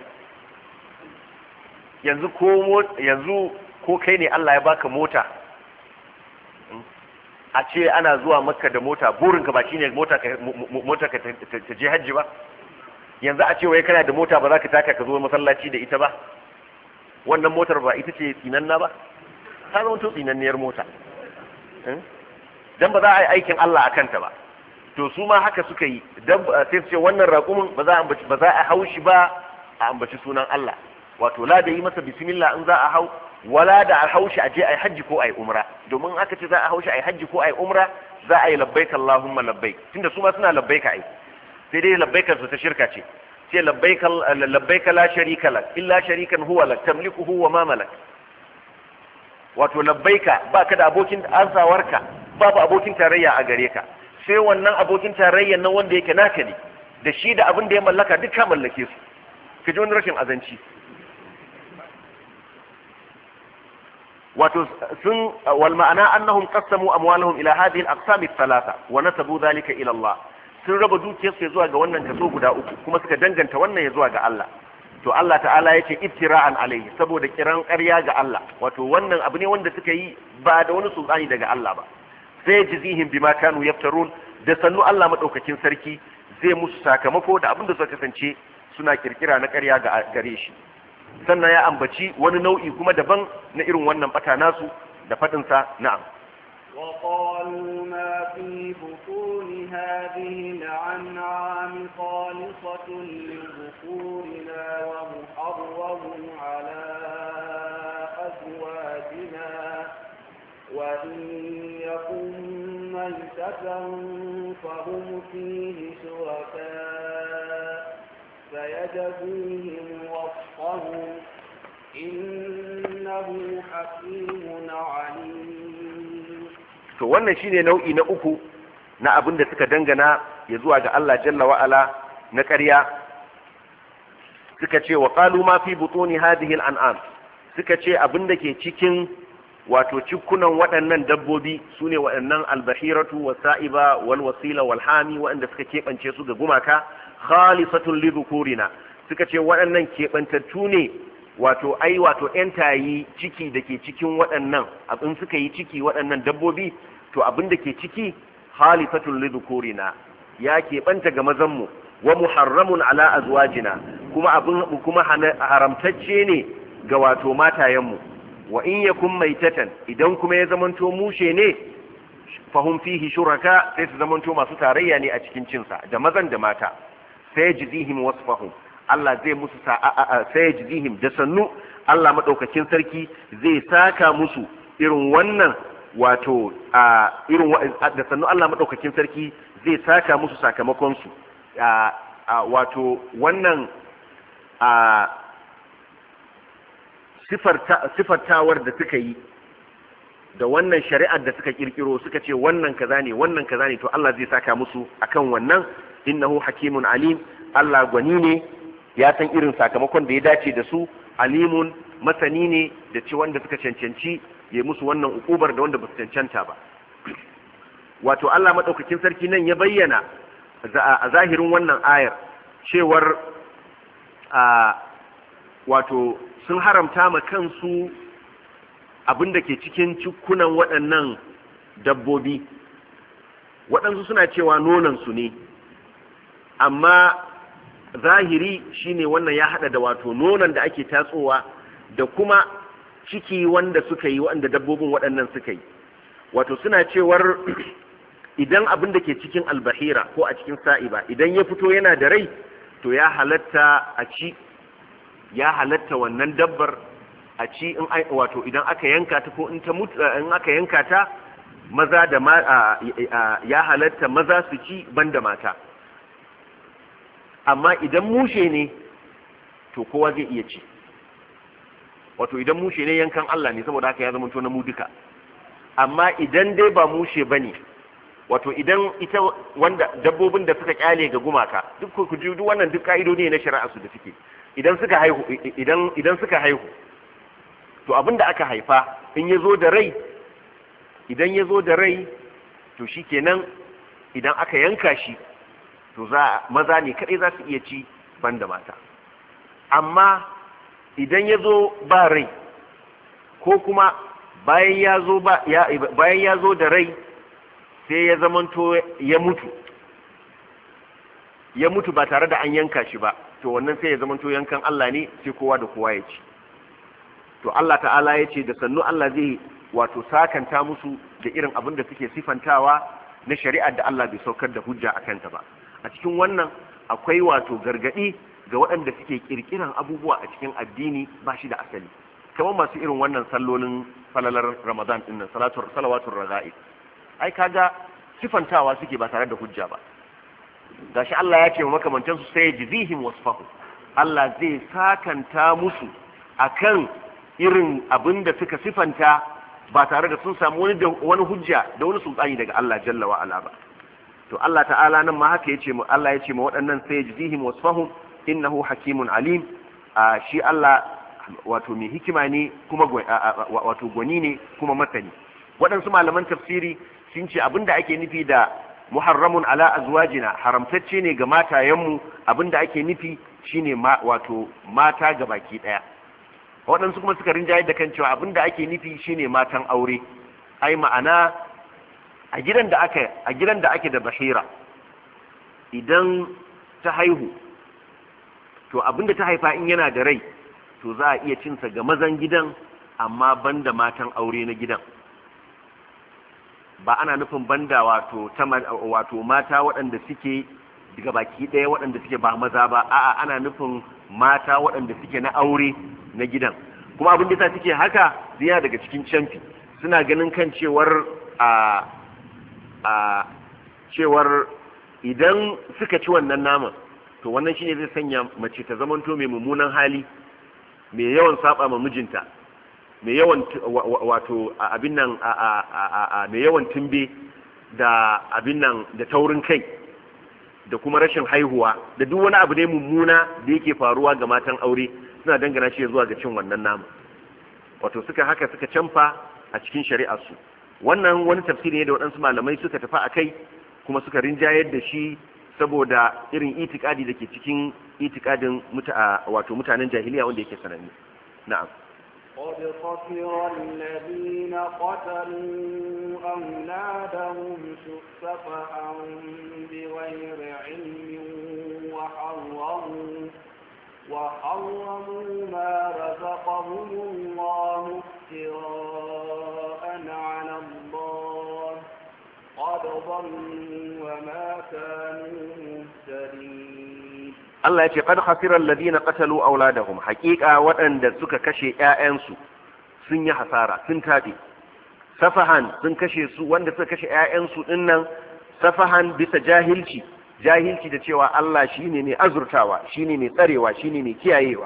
Yanzu ko yanzu ko kai ne Allah ya baka mota, a ce ana zuwa Makka da mota, burinka ba shine mota ka mota ka ta je hajji ba. Yanzu a ce wai kana da mota ba za ka taka ka zo masallaci da ita ba, wannan motar ba ita ce tsinanna ba, ta zama to tsinanniyar mota, dan ba za a yi aikin Allah a kanta ba. To su ma haka suka yi, dan sai su ce wannan raƙumin ba za a ba za a haushi ba a ambaci sunan Allah, wato la da yi masa bismillah in za a hau, wala da a haushi a je a yi hajji ko a yi umra, domin aka ce za a haushi a yi hajji ko a yi umra za a yi labbaik Allahumma labbaik, tunda su ma suna labbaika ai, sai dai labbaikar su ta shirka ce, ce labbaik labbaik la sharika lak illa sharikan huwa lak tamlikuhu wa ma malak, wato labbaika baka da abokin ansawarka, babu abokin tarayya a gare ka, sai wannan abokin tarayya nan wanda yake naka ne, da shi da abin da ya mallaka duk ka mallake su. Ka ji wani rashin azanci. wato sun wal ma'ana annahum qassamu amwalahum ila hadhihi al-aqsam ath-thalatha wa nasabu dhalika ila Allah, sun raba dukiyar su zuwa ga wannan kaso guda uku kuma suka danganta wannan ya zuwa ga Allah. To Allah ta'ala yace ittira'an alayhi, saboda kiran ƙarya ga Allah, wato wannan abu ne wanda suka yi ba da wani sultani daga Allah ba. Sai jizihim bima kanu yaftarun, da sannu Allah madaukakin sarki zai musu sakamako da abin da suka kasance suna kirkira na ƙarya ga gare shi. Sannan ya ambaci wani nau'i kuma daban na irin wannan bata nasu da fadin sa na'am. وقالوا ما في بطون هذه الأنعام خالصة لذكورنا ومحرم على أزواجنا وإن يكن ميتة فهم فيه شركاء فيجزيهم وصفهم إنه حكيم عليم. To wannan shine nau'i na uku na abin da suka dangana ya zuwa ga Allah jalla wa ala na ƙarya. Suka ce wa qalu ma fi butuni hadhihi al-an'am, suka ce abin da ke cikin wato cikunan waɗannan dabbobi sune waɗannan albahiratu wasa'iba wal wasila wal hami waɗanda suka keɓance su ga gumaka, khalisatun li dhukurina, suka ce waɗannan keɓantattu ne, wato ai wato ƴan tayi ciki da ke cikin waɗannan abin suka yi ciki waɗannan dabbobi, to abin da ke ciki khalifatun lidhukurina, ya keɓanta ga mazanmu, wa muharramun ala azwajina, kuma abin kuma haramtacce ne ga wato matayenmu, wa in yakun maitatan, idan kuma ya zamanto mushe ne fahum fihi shuraka, sai su zamanto masu tarayya ne a cikin cinsa da mazan da mata. Sai jizihim wasfahum, Allah zai musu sai jizihim da sannu Allah madaukakin sarki zai saka musu irin wannan wato a irin da sannu Allah madaukakin sarki zai saka musu sakamakon su wato wannan a sifartawar da suka yi da wannan shari'ar da suka kirkiro suka ce wannan kaza ne wannan kaza ne, to Allah zai saka musu akan wannan. Innahu hakimun alim, Allah gwani ne, ya san irin sakamakon da ya dace da su, alimun masani ne da ci wanda suka cancanci ya musu wannan ukubar da wanda ba su cancanta ba. Wato Allah madaukakin sarki nan ya bayyana a zahirin wannan ayar cewar a wato sun haramta ma kansu abin da ke cikin cikunan waɗannan dabbobi. Waɗansu suna cewa nonansu ne, amma zahiri shine wannan ya hada da wato nonon da ake tatsowa da kuma ciki wanda suka yi wanda dabbobin waɗannan suka yi. Wato suna cewar idan abin da ke cikin albahira ko a cikin sa'iba idan ya fito yana da rai to ya halatta a ci, ya halatta wannan dabbar a ci in wato idan aka yanka ta ko in ta mutu in aka yanka ta maza da ya halatta maza su ci banda mata. Amma idan mushe ne to kowa zai iya ci, wato idan mushe ne yankan Allah ne saboda haka ya zama to na mu duka. Amma idan dai ba mushe bane, wato idan ita wanda dabbobin da suka kyale ga gumaka duk ku ji duk wannan duk ka'idodi ne na shari'a su da suke, idan suka haihu idan idan suka haihu to abinda aka haifa in yazo da rai idan yazo da rai to shikenan idan aka yanka shi to za maza ne kadai za su iya ci banda mata. Amma idan yazo ba rai ko kuma bayan yazo ba ya bayan yazo da rai sai ya zamanto ya mutu ya mutu ba tare da an yanka shi ba, to wannan sai ya zamanto yankan Allah ne, sai kowa da kowa ya ci. To Allah ta'ala ya ce da sannu Allah zai wato sakanta musu da irin abin da suke sifantawa na shari'ar da Allah bai saukar da hujja a kanta ba. A cikin wannan akwai wato gargadi ga waɗanda suke kirkiran abubuwa a cikin addini ba shi da asali, kamar masu irin wannan sallolin falalar Ramadan din nan, salatul salawatul raga'ib. Ai kaga sifantawa suke ba tare da hujja ba. Gashi Allah ya ce makamantan su sai jizihim wasfahu, Allah zai sakanta musu akan irin abin da suka sifanta ba tare da sun samu wani wani hujja da wani sultani daga Allah jalla wa ala ba. To Allah ta'ala nan ma haka yace mu Allah yace mu waɗannan sai jizihim wasfahu innahu hakimun alim. A shi Allah wato mai hikima ne kuma wato gwani ne kuma masani. Waɗansu malaman tafsiri sun ce abinda ake nufi da muharramun ala azwajina, haramtacce ne ga matayenmu, abinda ake nufi shine ma wato mata gabaki daya. Waɗansu kuma suka rinjaye da kan cewa abinda ake nufi shine matan aure. Ai ma'ana a gidan da aka a gidan da ake da bahira idan ta haihu to abinda ta haifa in yana da rai to za a iya cinsa ga mazan gidan amma banda matan aure na gidan. Ba ana nufin banda wato wato mata waɗanda suke daga baki ɗaya waɗanda suke ba maza ba, a'a ana nufin mata waɗanda suke na aure na gidan. Kuma abin da ta suke haka zai daga cikin canfi, suna ganin kan cewar a a cewar idan suka ci wannan naman to wannan shine zai sanya mace ta zamanto mai mummunan hali, mai yawan saba ma mijinta, mai yawan wato abin nan mai yawan tumbe da abin nan da taurin kai da kuma rashin haihuwa da duk wani abu ne mummuna da yake faruwa ga matan aure suna dangana shi zuwa ga cin wannan nama. Wato suka haka suka canfa a cikin shari'ar su. Wannan wani tafsiri ne da waɗansu malamai suka tafi a kai kuma suka rinjayar da shi saboda irin itikadi da ke cikin itikadin wato mutanen jahiliya wanda yake sananne. Na'am. قد خسر الذين قتلوا أولادهم سفها بغير علم وحرموا وحرموا ما رزقهم الله افتراء على الله قد ضلوا وما كانوا مهتدين. Allah ya ce qad khasira alladhina qatalu auladahum, haqiqa waɗanda suka kashe ƴaƴansu sun yi hasara, sun tabe. Safahan sun kashe su, wanda suka kashe ƴaƴansu dinnan safahan bisa jahilci, jahilci da cewa Allah shine mai azurtawa, shine mai tsarewa, shine mai kiyayewa,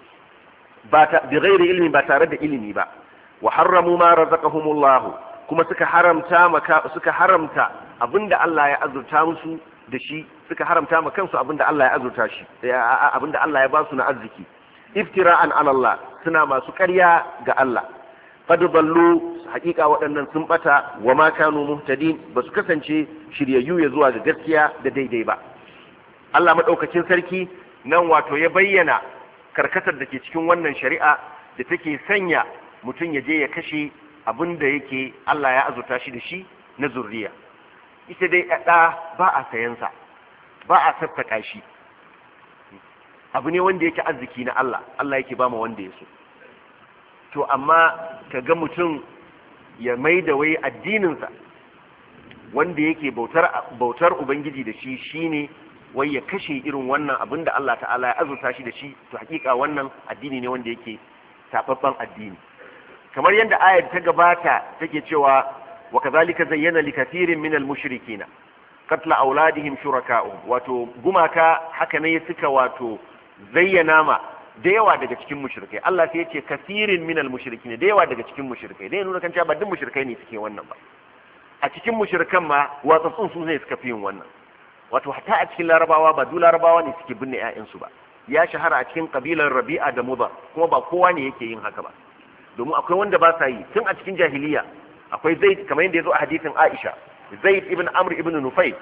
ba ta bi ghairi ilmi, ba tare da ilimi ba. Wa harramu ma razaqahumullahu, kuma suka haramta maka suka haramta abinda Allah ya azurta musu da shi, suka haramta ma kansu abinda Allah ya azurta shi, abinda Allah ya ba su na arziki. Iftira'an ala Allah, suna masu ƙarya ga Allah. Qad dallu, haƙiƙa waɗannan sun bata, wa ma kanu muhtadin, ba su kasance shiryayyu ya zuwa ga gaskiya da daidai ba. Allah madaukakin sarki nan wato ya bayyana karkatar da ke cikin wannan shari'a da take sanya mutum ya je ya kashe abinda yake Allah ya azurta shi da shi na zurriya. Ita dai ɗa ba a sayansa, ba a sassaƙa shi, abu ne wanda yake arziki na Allah, Allah yake ba ma wanda ya so. to amma kaga mutum ya mai da wai addininsa wanda yake bautar bautar ubangiji da shi shine wai ya kashe irin wannan abin da Allah ta'ala ya azurta shi da shi, to hakika wannan addini ne wanda yake tababban addini. Kamar yadda ayar ta gabata take cewa wa kazalika zayyana likathirin minal mushrikina qatla auladihim shuraka'uhum, wato gumaka haka ne suka wato zayyana ma da yawa daga cikin mushrikai. Allah sai ya ce kathirin minal mushrikina, da yawa daga cikin mushrikai, dai nuna kan cewa ba duk mushrikai ne suke wannan ba. A cikin mushrikan ma watsatsun su ne suka fi yin wannan. Wato hatta a cikin larabawa ba duk larabawa ne suke binne ƴaƴansu ba. Ya shahara a cikin kabilar Rabi'a da Mudar, kuma ba kowa ne yake yin haka ba. Domin akwai wanda ba sa yi tun a cikin jahiliya. Akwai Zaid, kamar yadda ya zo a hadisin Aisha, Zaid ibn Amr ibn Nufayl,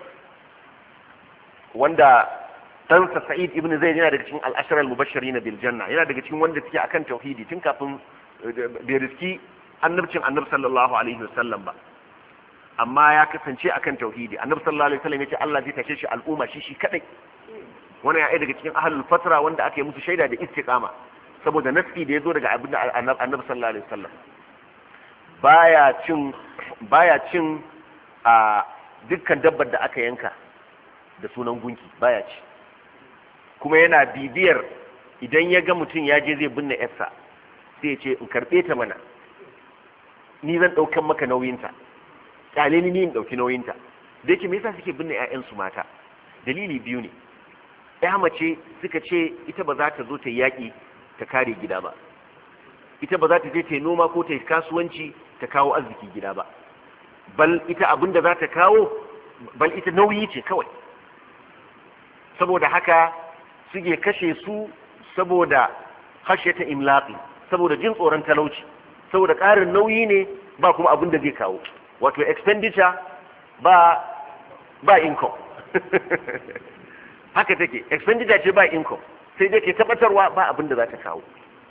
wanda ɗansa Sa'id ibn Zaid yana daga cikin al-ashara al-mubashirin bil janna, yana daga cikin wanda suke akan tauhidi tun kafin bai riski annabcin Annabi sallallahu alaihi wasallam ba. Amma ya kasance akan tauhidi. Annabi sallallahu alaihi wasallam yace Allah zai tashe shi al'umma shi shi kadai. Wannan ya daga cikin ahlul fatra wanda aka yi musu shaida da istiqama saboda nasi da yazo daga abin Annabi sallallahu alaihi wasallam. Baya cin baya cin a dukkan dabbar da aka yanka da sunan gunki, baya ci. Kuma yana bibiyar idan ya ga mutum ya je zai binne yarsa sai ya ce in karbe ta mana, ni zan daukan maka nauyinta, kyale ni ni in dauki nauyinta. Da yake me yasa suke binne ƴaƴansu mata? Dalili biyu ne. Ƴa mace suka ce ita ba za ta zo ta yaƙi ta kare gida ba, ita ba za ta je ta yi noma ko ta yi kasuwanci ta kawo arziki gida ba, bal ita abinda za ta kawo bal ita nauyi ce kawai. Saboda haka suke kashe su saboda khashyata imlaqi, saboda jin tsoron talauci, saboda ƙarin nauyi ne ba kuma abin da zai kawo, wato expenditure ba ba income. Haka take, expenditure ce ba income, sai dai ke tabbatarwa ba abin da za ta kawo.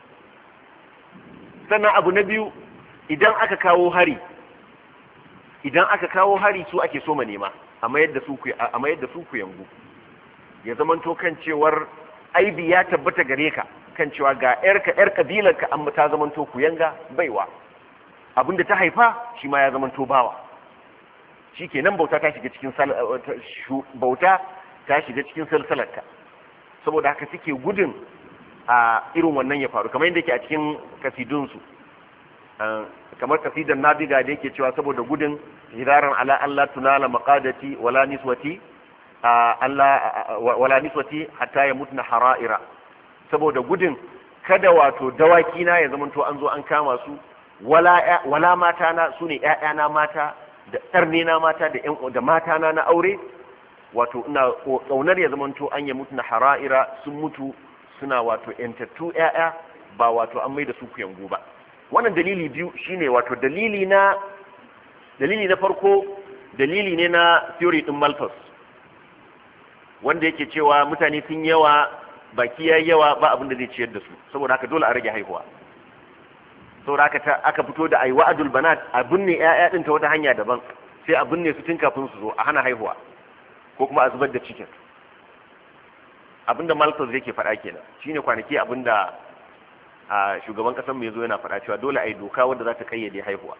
Sannan abu na biyu, idan aka kawo hari idan aka kawo hari su ake so ma nema a mayar da su a mayar da su ku yangu, ya zamanto kan cewar aibi ya tabbata gare ka kan cewa ga yarka yar kabilar ka an ta zamanto ku yanga baiwa, abinda ta haifa shi ma ya zamanto bawa, shikenan bauta ta shiga cikin bauta ta shiga cikin salsalarka. Saboda haka suke gudun a irin wannan ya faru, kamar yadda yake a cikin kasidunsu, kamar kasidar nabiga da yake cewa saboda gudun hiraran ala Allah tunala maqadati wala niswati Allah wala niswati hatta yamutna hara'ira, saboda gudun kada wato dawaki na ya zamanto an zo an kama su, wala wala mata na sune ƴaƴana mata da ƙarne na mata da ƴan da mata na na aure, wato ina kaunar ya zamanto an yamutna hara'ira, sun mutu suna wato ƴantattu ƴaƴa ba wato an mai da su kuyangu ba. Wannan dalili biyu shine wato dalili na dalili na farko dalili ne na theory din Malthus wanda yake cewa mutane sun yawa baki yayi yawa ba abin da zai ciyar da su, saboda haka dole a rage haihuwa. Saboda haka ta aka fito da ayi wa'adul banat, a binne ƴaƴa din ta wata hanya daban, sai a binne su tun kafin su zo, a hana haihuwa ko kuma a zubar da cikin. Abinda Malthus yake faɗa kenan, shine kwanaki abinda a shugaban kasar mu yazo yana faɗa cewa dole a yi doka wadda za ta kayyade haihuwa,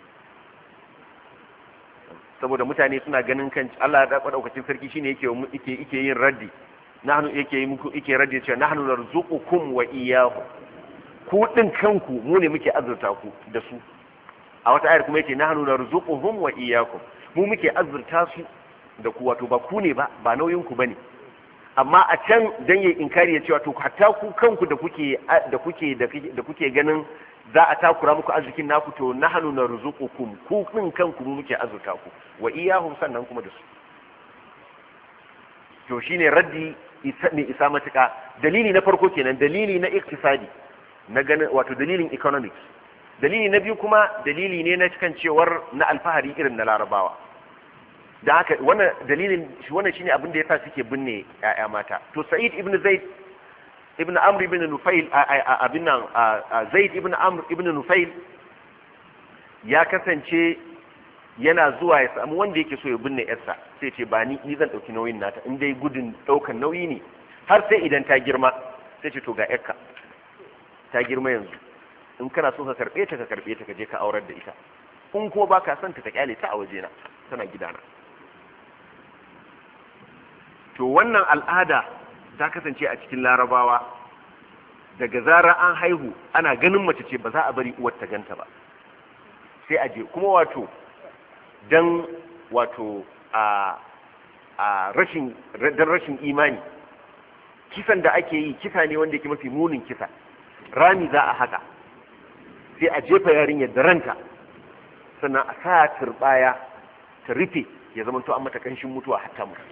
saboda mutane suna ganin kan Allah ya daukacin sarki shine yake yake yake yin raddi, nahnu yake yi muku yake raddi cewa nahnu narzuqukum wa iyyahu, ku din kanku mu ne muke azurta ku da su. A wata ayar kuma yake nahnu narzuquhum wa iyyakum, mu muke azurta su da ku, wato ba ku ne ba ba nauyin ku bane. Amma a can dan yayin inkari ya cewa to hatta ku kanku da kuke da kuke da kuke ganin za a takura muku arzikin naku, to nahnu narzuqukum, ku din kanku mu muke azurta ku wa iyahum, sannan kuma da su. To shine raddi ne isa matuka. Dalili na farko kenan, dalili na iktisadi na ganin wato dalilin economics. Dalili na biyu kuma dalili ne na cikin cewar na alfahari irin na Larabawa. Da haka wannan dalilin wannan shine abin da yasa suke binne ƴaƴa mata. To Sa'id ibn Zaid ibn Amr ibn Nufail abin nan Zaid ibn Amr ibn Nufail ya kasance yana zuwa ya samu wanda yake so ya binne yarsa, sai ce ba ni ni zan dauki nauyin nata, in dai gudun daukan nauyi ne, har sai idan ta girma sai ce to ga yarka ta girma yanzu, in kana so ka karbe ta ka karbe ta ka je ka aurar da ita, in kuma baka son ta ka kyale ta a wajena tana gidana. to wannan al'ada ta kasance a cikin larabawa, daga zarar an haihu ana ganin mace ce ba za a bari uwar ta ganta ba, sai a je kuma wato dan wato a a rashin dan rashin imani, kisan da ake yi kisa ne wanda yake mafi munin kisa. Rami za a haka sai a jefa yarinyar da ranta, sannan a sa turbaya ta rufe, ya zama to an mata kanshin mutuwa hatta mutu.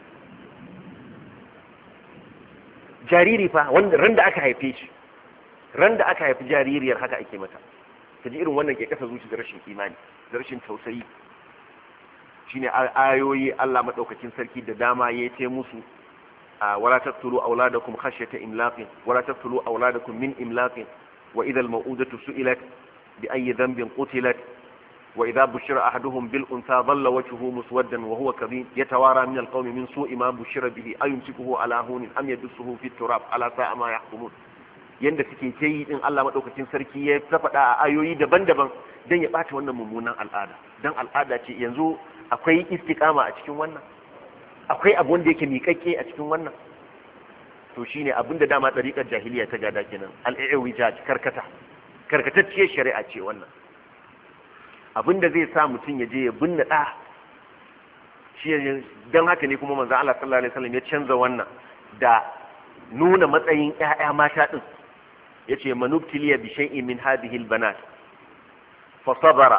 Jariri fa wanda ran da aka haife shi, ran da aka haifi jaririyar haka ake mata. Ta ji irin wannan ke kasa zuci da rashin imani da rashin tausayi. Shine ayoyi Allah madaukakin sarki da dama ya ce musu wala taqtulu auladakum khashyata imlaqin wala taqtulu auladakum min imlaqin wa idha al-maw'udatu su'ilat bi ayyi dhanbin qutilat wa idha bushira ahaduhum bil untha dhalla wajhuhu muswaddan wa huwa kadhib yatawara min al-qawmi min su'i ma bushira bihi ayumsikuhu ala hunin am yadussuhu fi turab ala sa'a ma yahkumun. Yanda suke yi din Allah madaukakin sarki ya faɗa a ayoyi daban-daban dan ya bata wannan mummunan al'ada. Dan al'ada ce yanzu akwai istiqama a cikin wannan, akwai abu wanda yake miƙaƙƙe a cikin wannan. To shine abin da dama tsariƙar jahiliya ta gada kenan, al-i'wijaj, karkata karkatacciyar shari'a ce wannan. Abin da zai sa mutum ya je ya binne ɗa, shi dan haka ne kuma manzon Allah sallallahu alaihi wasallam ya canza wannan da nuna matsayin ƴaƴa mata din. Yace manubtiliya bi shay'in min hadhihi al-banat fa sabara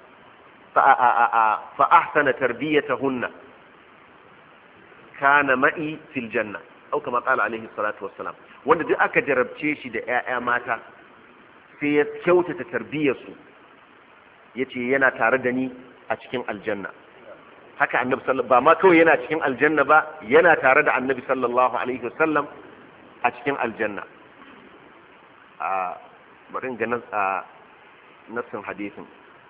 fa ahsana tarbiyatahunna kana ma'i fil janna, au kama qala alaihi salatu wassalam. Wanda duk aka jarabce shi da ƴaƴa mata sai ya kyautata tarbiyarsu, yace yana tare da ni a cikin aljanna. Haka annabi sallallahu ba ma kawai yana cikin aljanna ba, yana tare da annabi sallallahu alaihi wasallam a cikin aljanna. a bari ga nan a nassin hadisin.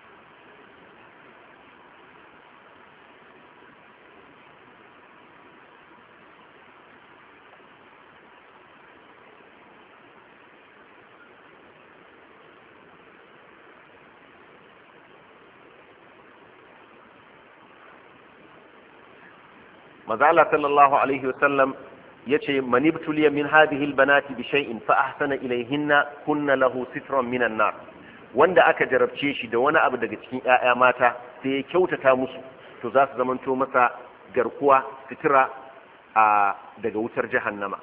Mazala sallallahu alaihi wasallam yace manibtuliya min hadhihi albanati bi shay'in fa ahsana ilayhinna kunna lahu sitran minan nar. Wanda aka jarabce shi da wani abu daga cikin ƴaƴa mata sai ya kyautata musu, to za su zamanto masa garkuwa, sitira a daga wutar jahannama.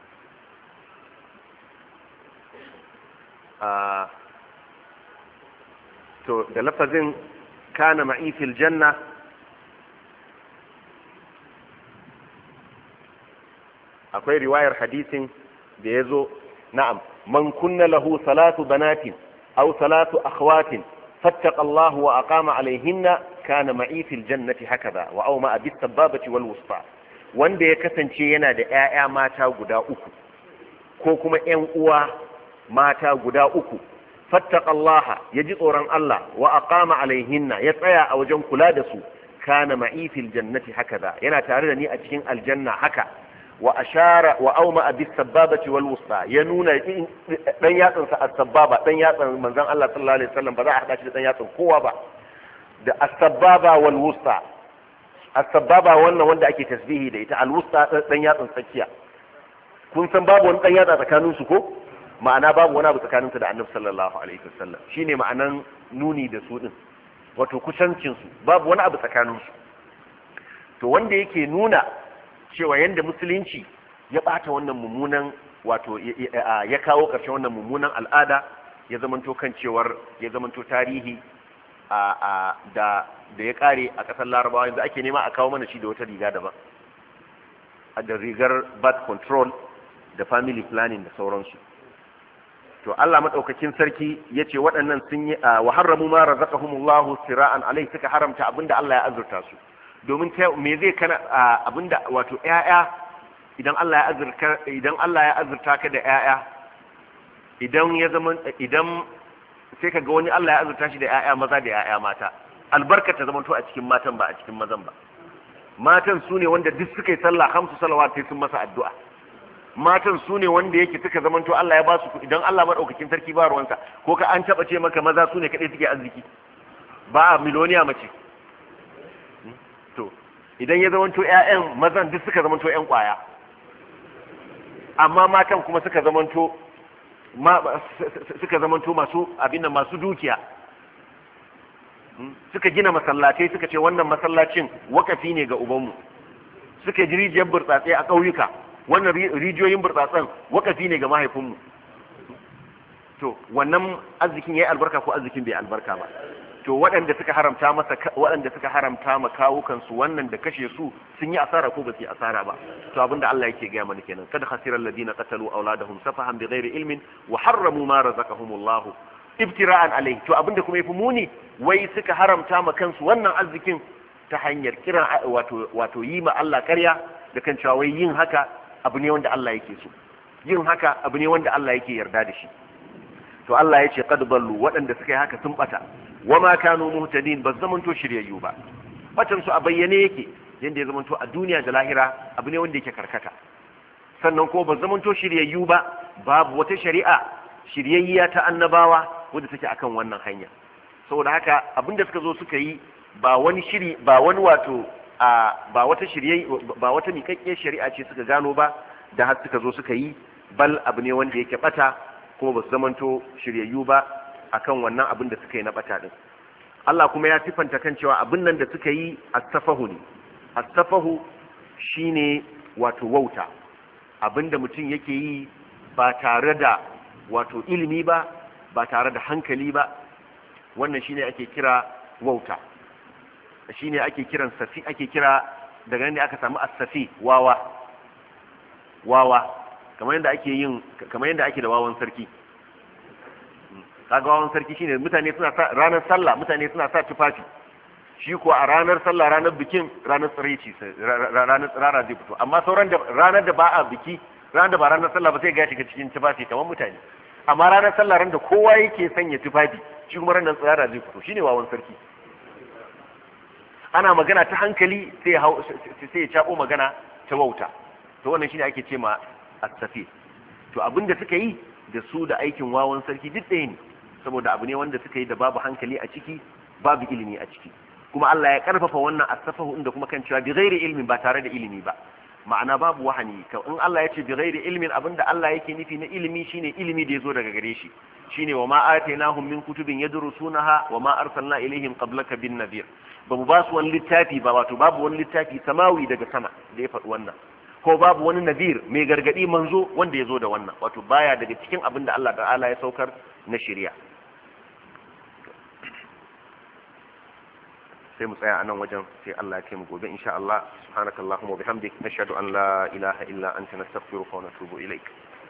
a to da lafazin kana ma'i fil janna, akwai riwayar hadisin da ya zo, na'am, man kunna lahu salatu banatin aw salatu akhwatin fattaqa Allah wa aqama alaihinna kana ma'i fil jannati hakaza wa aw ma bis sababati wal wusta. Wanda ya kasance yana da ƴaƴa mata guda uku ko kuma ƴan uwa mata guda uku, fattaqa Allah, ya ji tsoron Allah, wa aqama alaihinna, ya tsaya a wajen kula da su, kana ma'i fil jannati hakaza, yana tare da ni a cikin aljanna haka. wa ashara wa auma bis sababati wal wusta, ya nuna dan yatsan sa as-sababa, dan yatsan manzon Allah sallallahu alaihi wasallam ba za a hada shi da dan yatsan kowa ba, da as-sababa wal wusta. As-sababa wannan wanda ake tasbihi da ita, al-wusta dan yatsan tsakiya. Kun san babu wani dan yatsa tsakanin su ko? Ma'ana babu wani abu tsakanin su da Annabi sallallahu alaihi wasallam. Shine ma'anan nuni da su din. Wato kusancin su, babu wani abu tsakanin su. To wanda yake nuna cewa yanda musulunci ya bata wannan mummunan, wato ya kawo ƙarshen wannan mummunan al'ada, ya zamanto kan cewar ya zamanto tarihi a da da ya kare a ƙasar Larabawa. Yanzu ake nema a kawo mana shi da wata riga daban, da rigar birth control da family planning da sauransu. To Allah madaukakin sarki yace waɗannan sun yi wa harramu ma razaqahumullahu sira'an alai, suka haramta abinda Allah ya azurta su. Domin me zai kana abinda wato ƴaƴa, idan Allah ya azurta idan Allah ya azurta ka da ƴaƴa, idan ya zama idan sai kaga wani Allah ya azurta shi da ƴaƴa maza da ƴaƴa mata, albarka ta zama to a cikin matan ba a cikin mazan ba. Matan su ne wanda duk suka yi sallah hamsu salawat sai sun masa addu'a, matan su ne wanda yake suka zamanto Allah ya ba su idan Allah madaukakin sarki ba ruwansa ko ka an taba ce maka maza su ne kadai suke arziki ba a miloniya mace to idan ya zamanto ƴaƴan mazan duk suka zamanto ƴan kwaya amma matan kuma suka zamanto ma suka zamanto masu abin nan masu dukiya suka gina masallatai suka ce wannan masallacin wakafi ne ga ubanmu suka ji rijiyar burtsatse a ƙauyuka wannan rijiyoyin burtsatsen wakafi ne ga mahaifinmu to wannan arzikin ya yi albarka ko arzikin bai albarka ba to waɗanda suka haramta masa waɗanda suka haramta ma kawukansu wannan da kashe su sun yi asara ko ba su yi asara ba to abinda Allah yake gaya mana kenan kada khasiral ladina qatalu awladahum safahan bighairi ilmin wa harramu ma razaqahumullahu ibtira'an alayhi to abinda kuma yafi muni wai suka haramta ma kansu wannan arzikin ta hanyar kiran wato wato yi ma Allah ƙarya da kan cewa wai yin haka abu ne wanda Allah yake so yin haka abu ne wanda Allah yake yarda da shi to Allah ya ce qad ballu waɗanda suka yi haka sun bata wama kanu muhtadin ba zamanto shiryayyu ba batan su a bayyane yake yanda ya zamanto a duniya da lahira abu ne wanda yake karkata sannan ko ba zamanto shiryayyu ba babu wata shari'a shiryayya ta annabawa wadda take akan wannan hanya saboda haka abinda suka zo suka yi ba wani shiri ba wani wato a ba wata shirye ba wata mikakkiyar shari'a ce suka gano ba da har suka zo suka yi bal abu ne wanda yake bata kuma ba su zamanto shiryayyu ba akan wannan abin da suka yi na bata din Allah kuma ya sifanta kan cewa abin nan da suka yi as-safahu ne as-safahu shine wato wauta abinda mutum yake yi ba tare da wato ilimi ba ba tare da hankali ba wannan shine ake kira wauta shine ake kiran safi ake kira daga nan ne aka samu as-safi wawa wawa kamar yadda ake yin kamar yadda ake da wawan sarki kaga wawan sarki shine mutane suna sa ranar sallah mutane suna sa tufafi shi ko a ranar sallah ranar bikin ranar tsiraici ranar tsirara zai fito amma sauran da ranar da ba a biki ranar da ba ranar sallah ba sai ga shiga cikin tufafi kamar mutane amma ranar sallah ran da kowa yake sanya tufafi shi kuma ranar tsirara zai fito shine wawan sarki ana magana ta hankali sai ya sai ya cabo magana ta wauta to wannan shine ake ce ma as-safi to abinda suka yi da su da aikin wawan sarki duk ɗaya ne saboda abu ne wanda suka yi da babu hankali a ciki babu ilimi a ciki kuma Allah ya karfafa wannan as-safahu inda kuma kan cewa bi ghairi ilmin ba tare da ilimi ba ma'ana babu wahani in Allah ya ce bi ghairi ilmin abinda Allah yake nufi na ilimi shine ilimi da yazo daga gare shi shine wa ma atainahum min kutubin yadrusunaha wa ma arsalna ilaihim qablaka bin nadhir bamu ba su wani littafi ba wato babu wani littafi samawi daga sama da ya faɗi wannan ko babu wani nadir mai gargadi manzo wanda ya zo da wannan wato baya daga cikin abin da Allah ta'ala ya saukar na shari'a sai mu tsaya a nan wajen sai Allah ya kai mu gobe insha Allah subhanakallahumma wa bihamdik nashhadu an la ilaha illa anta nastaghfiruka wa natubu ilaik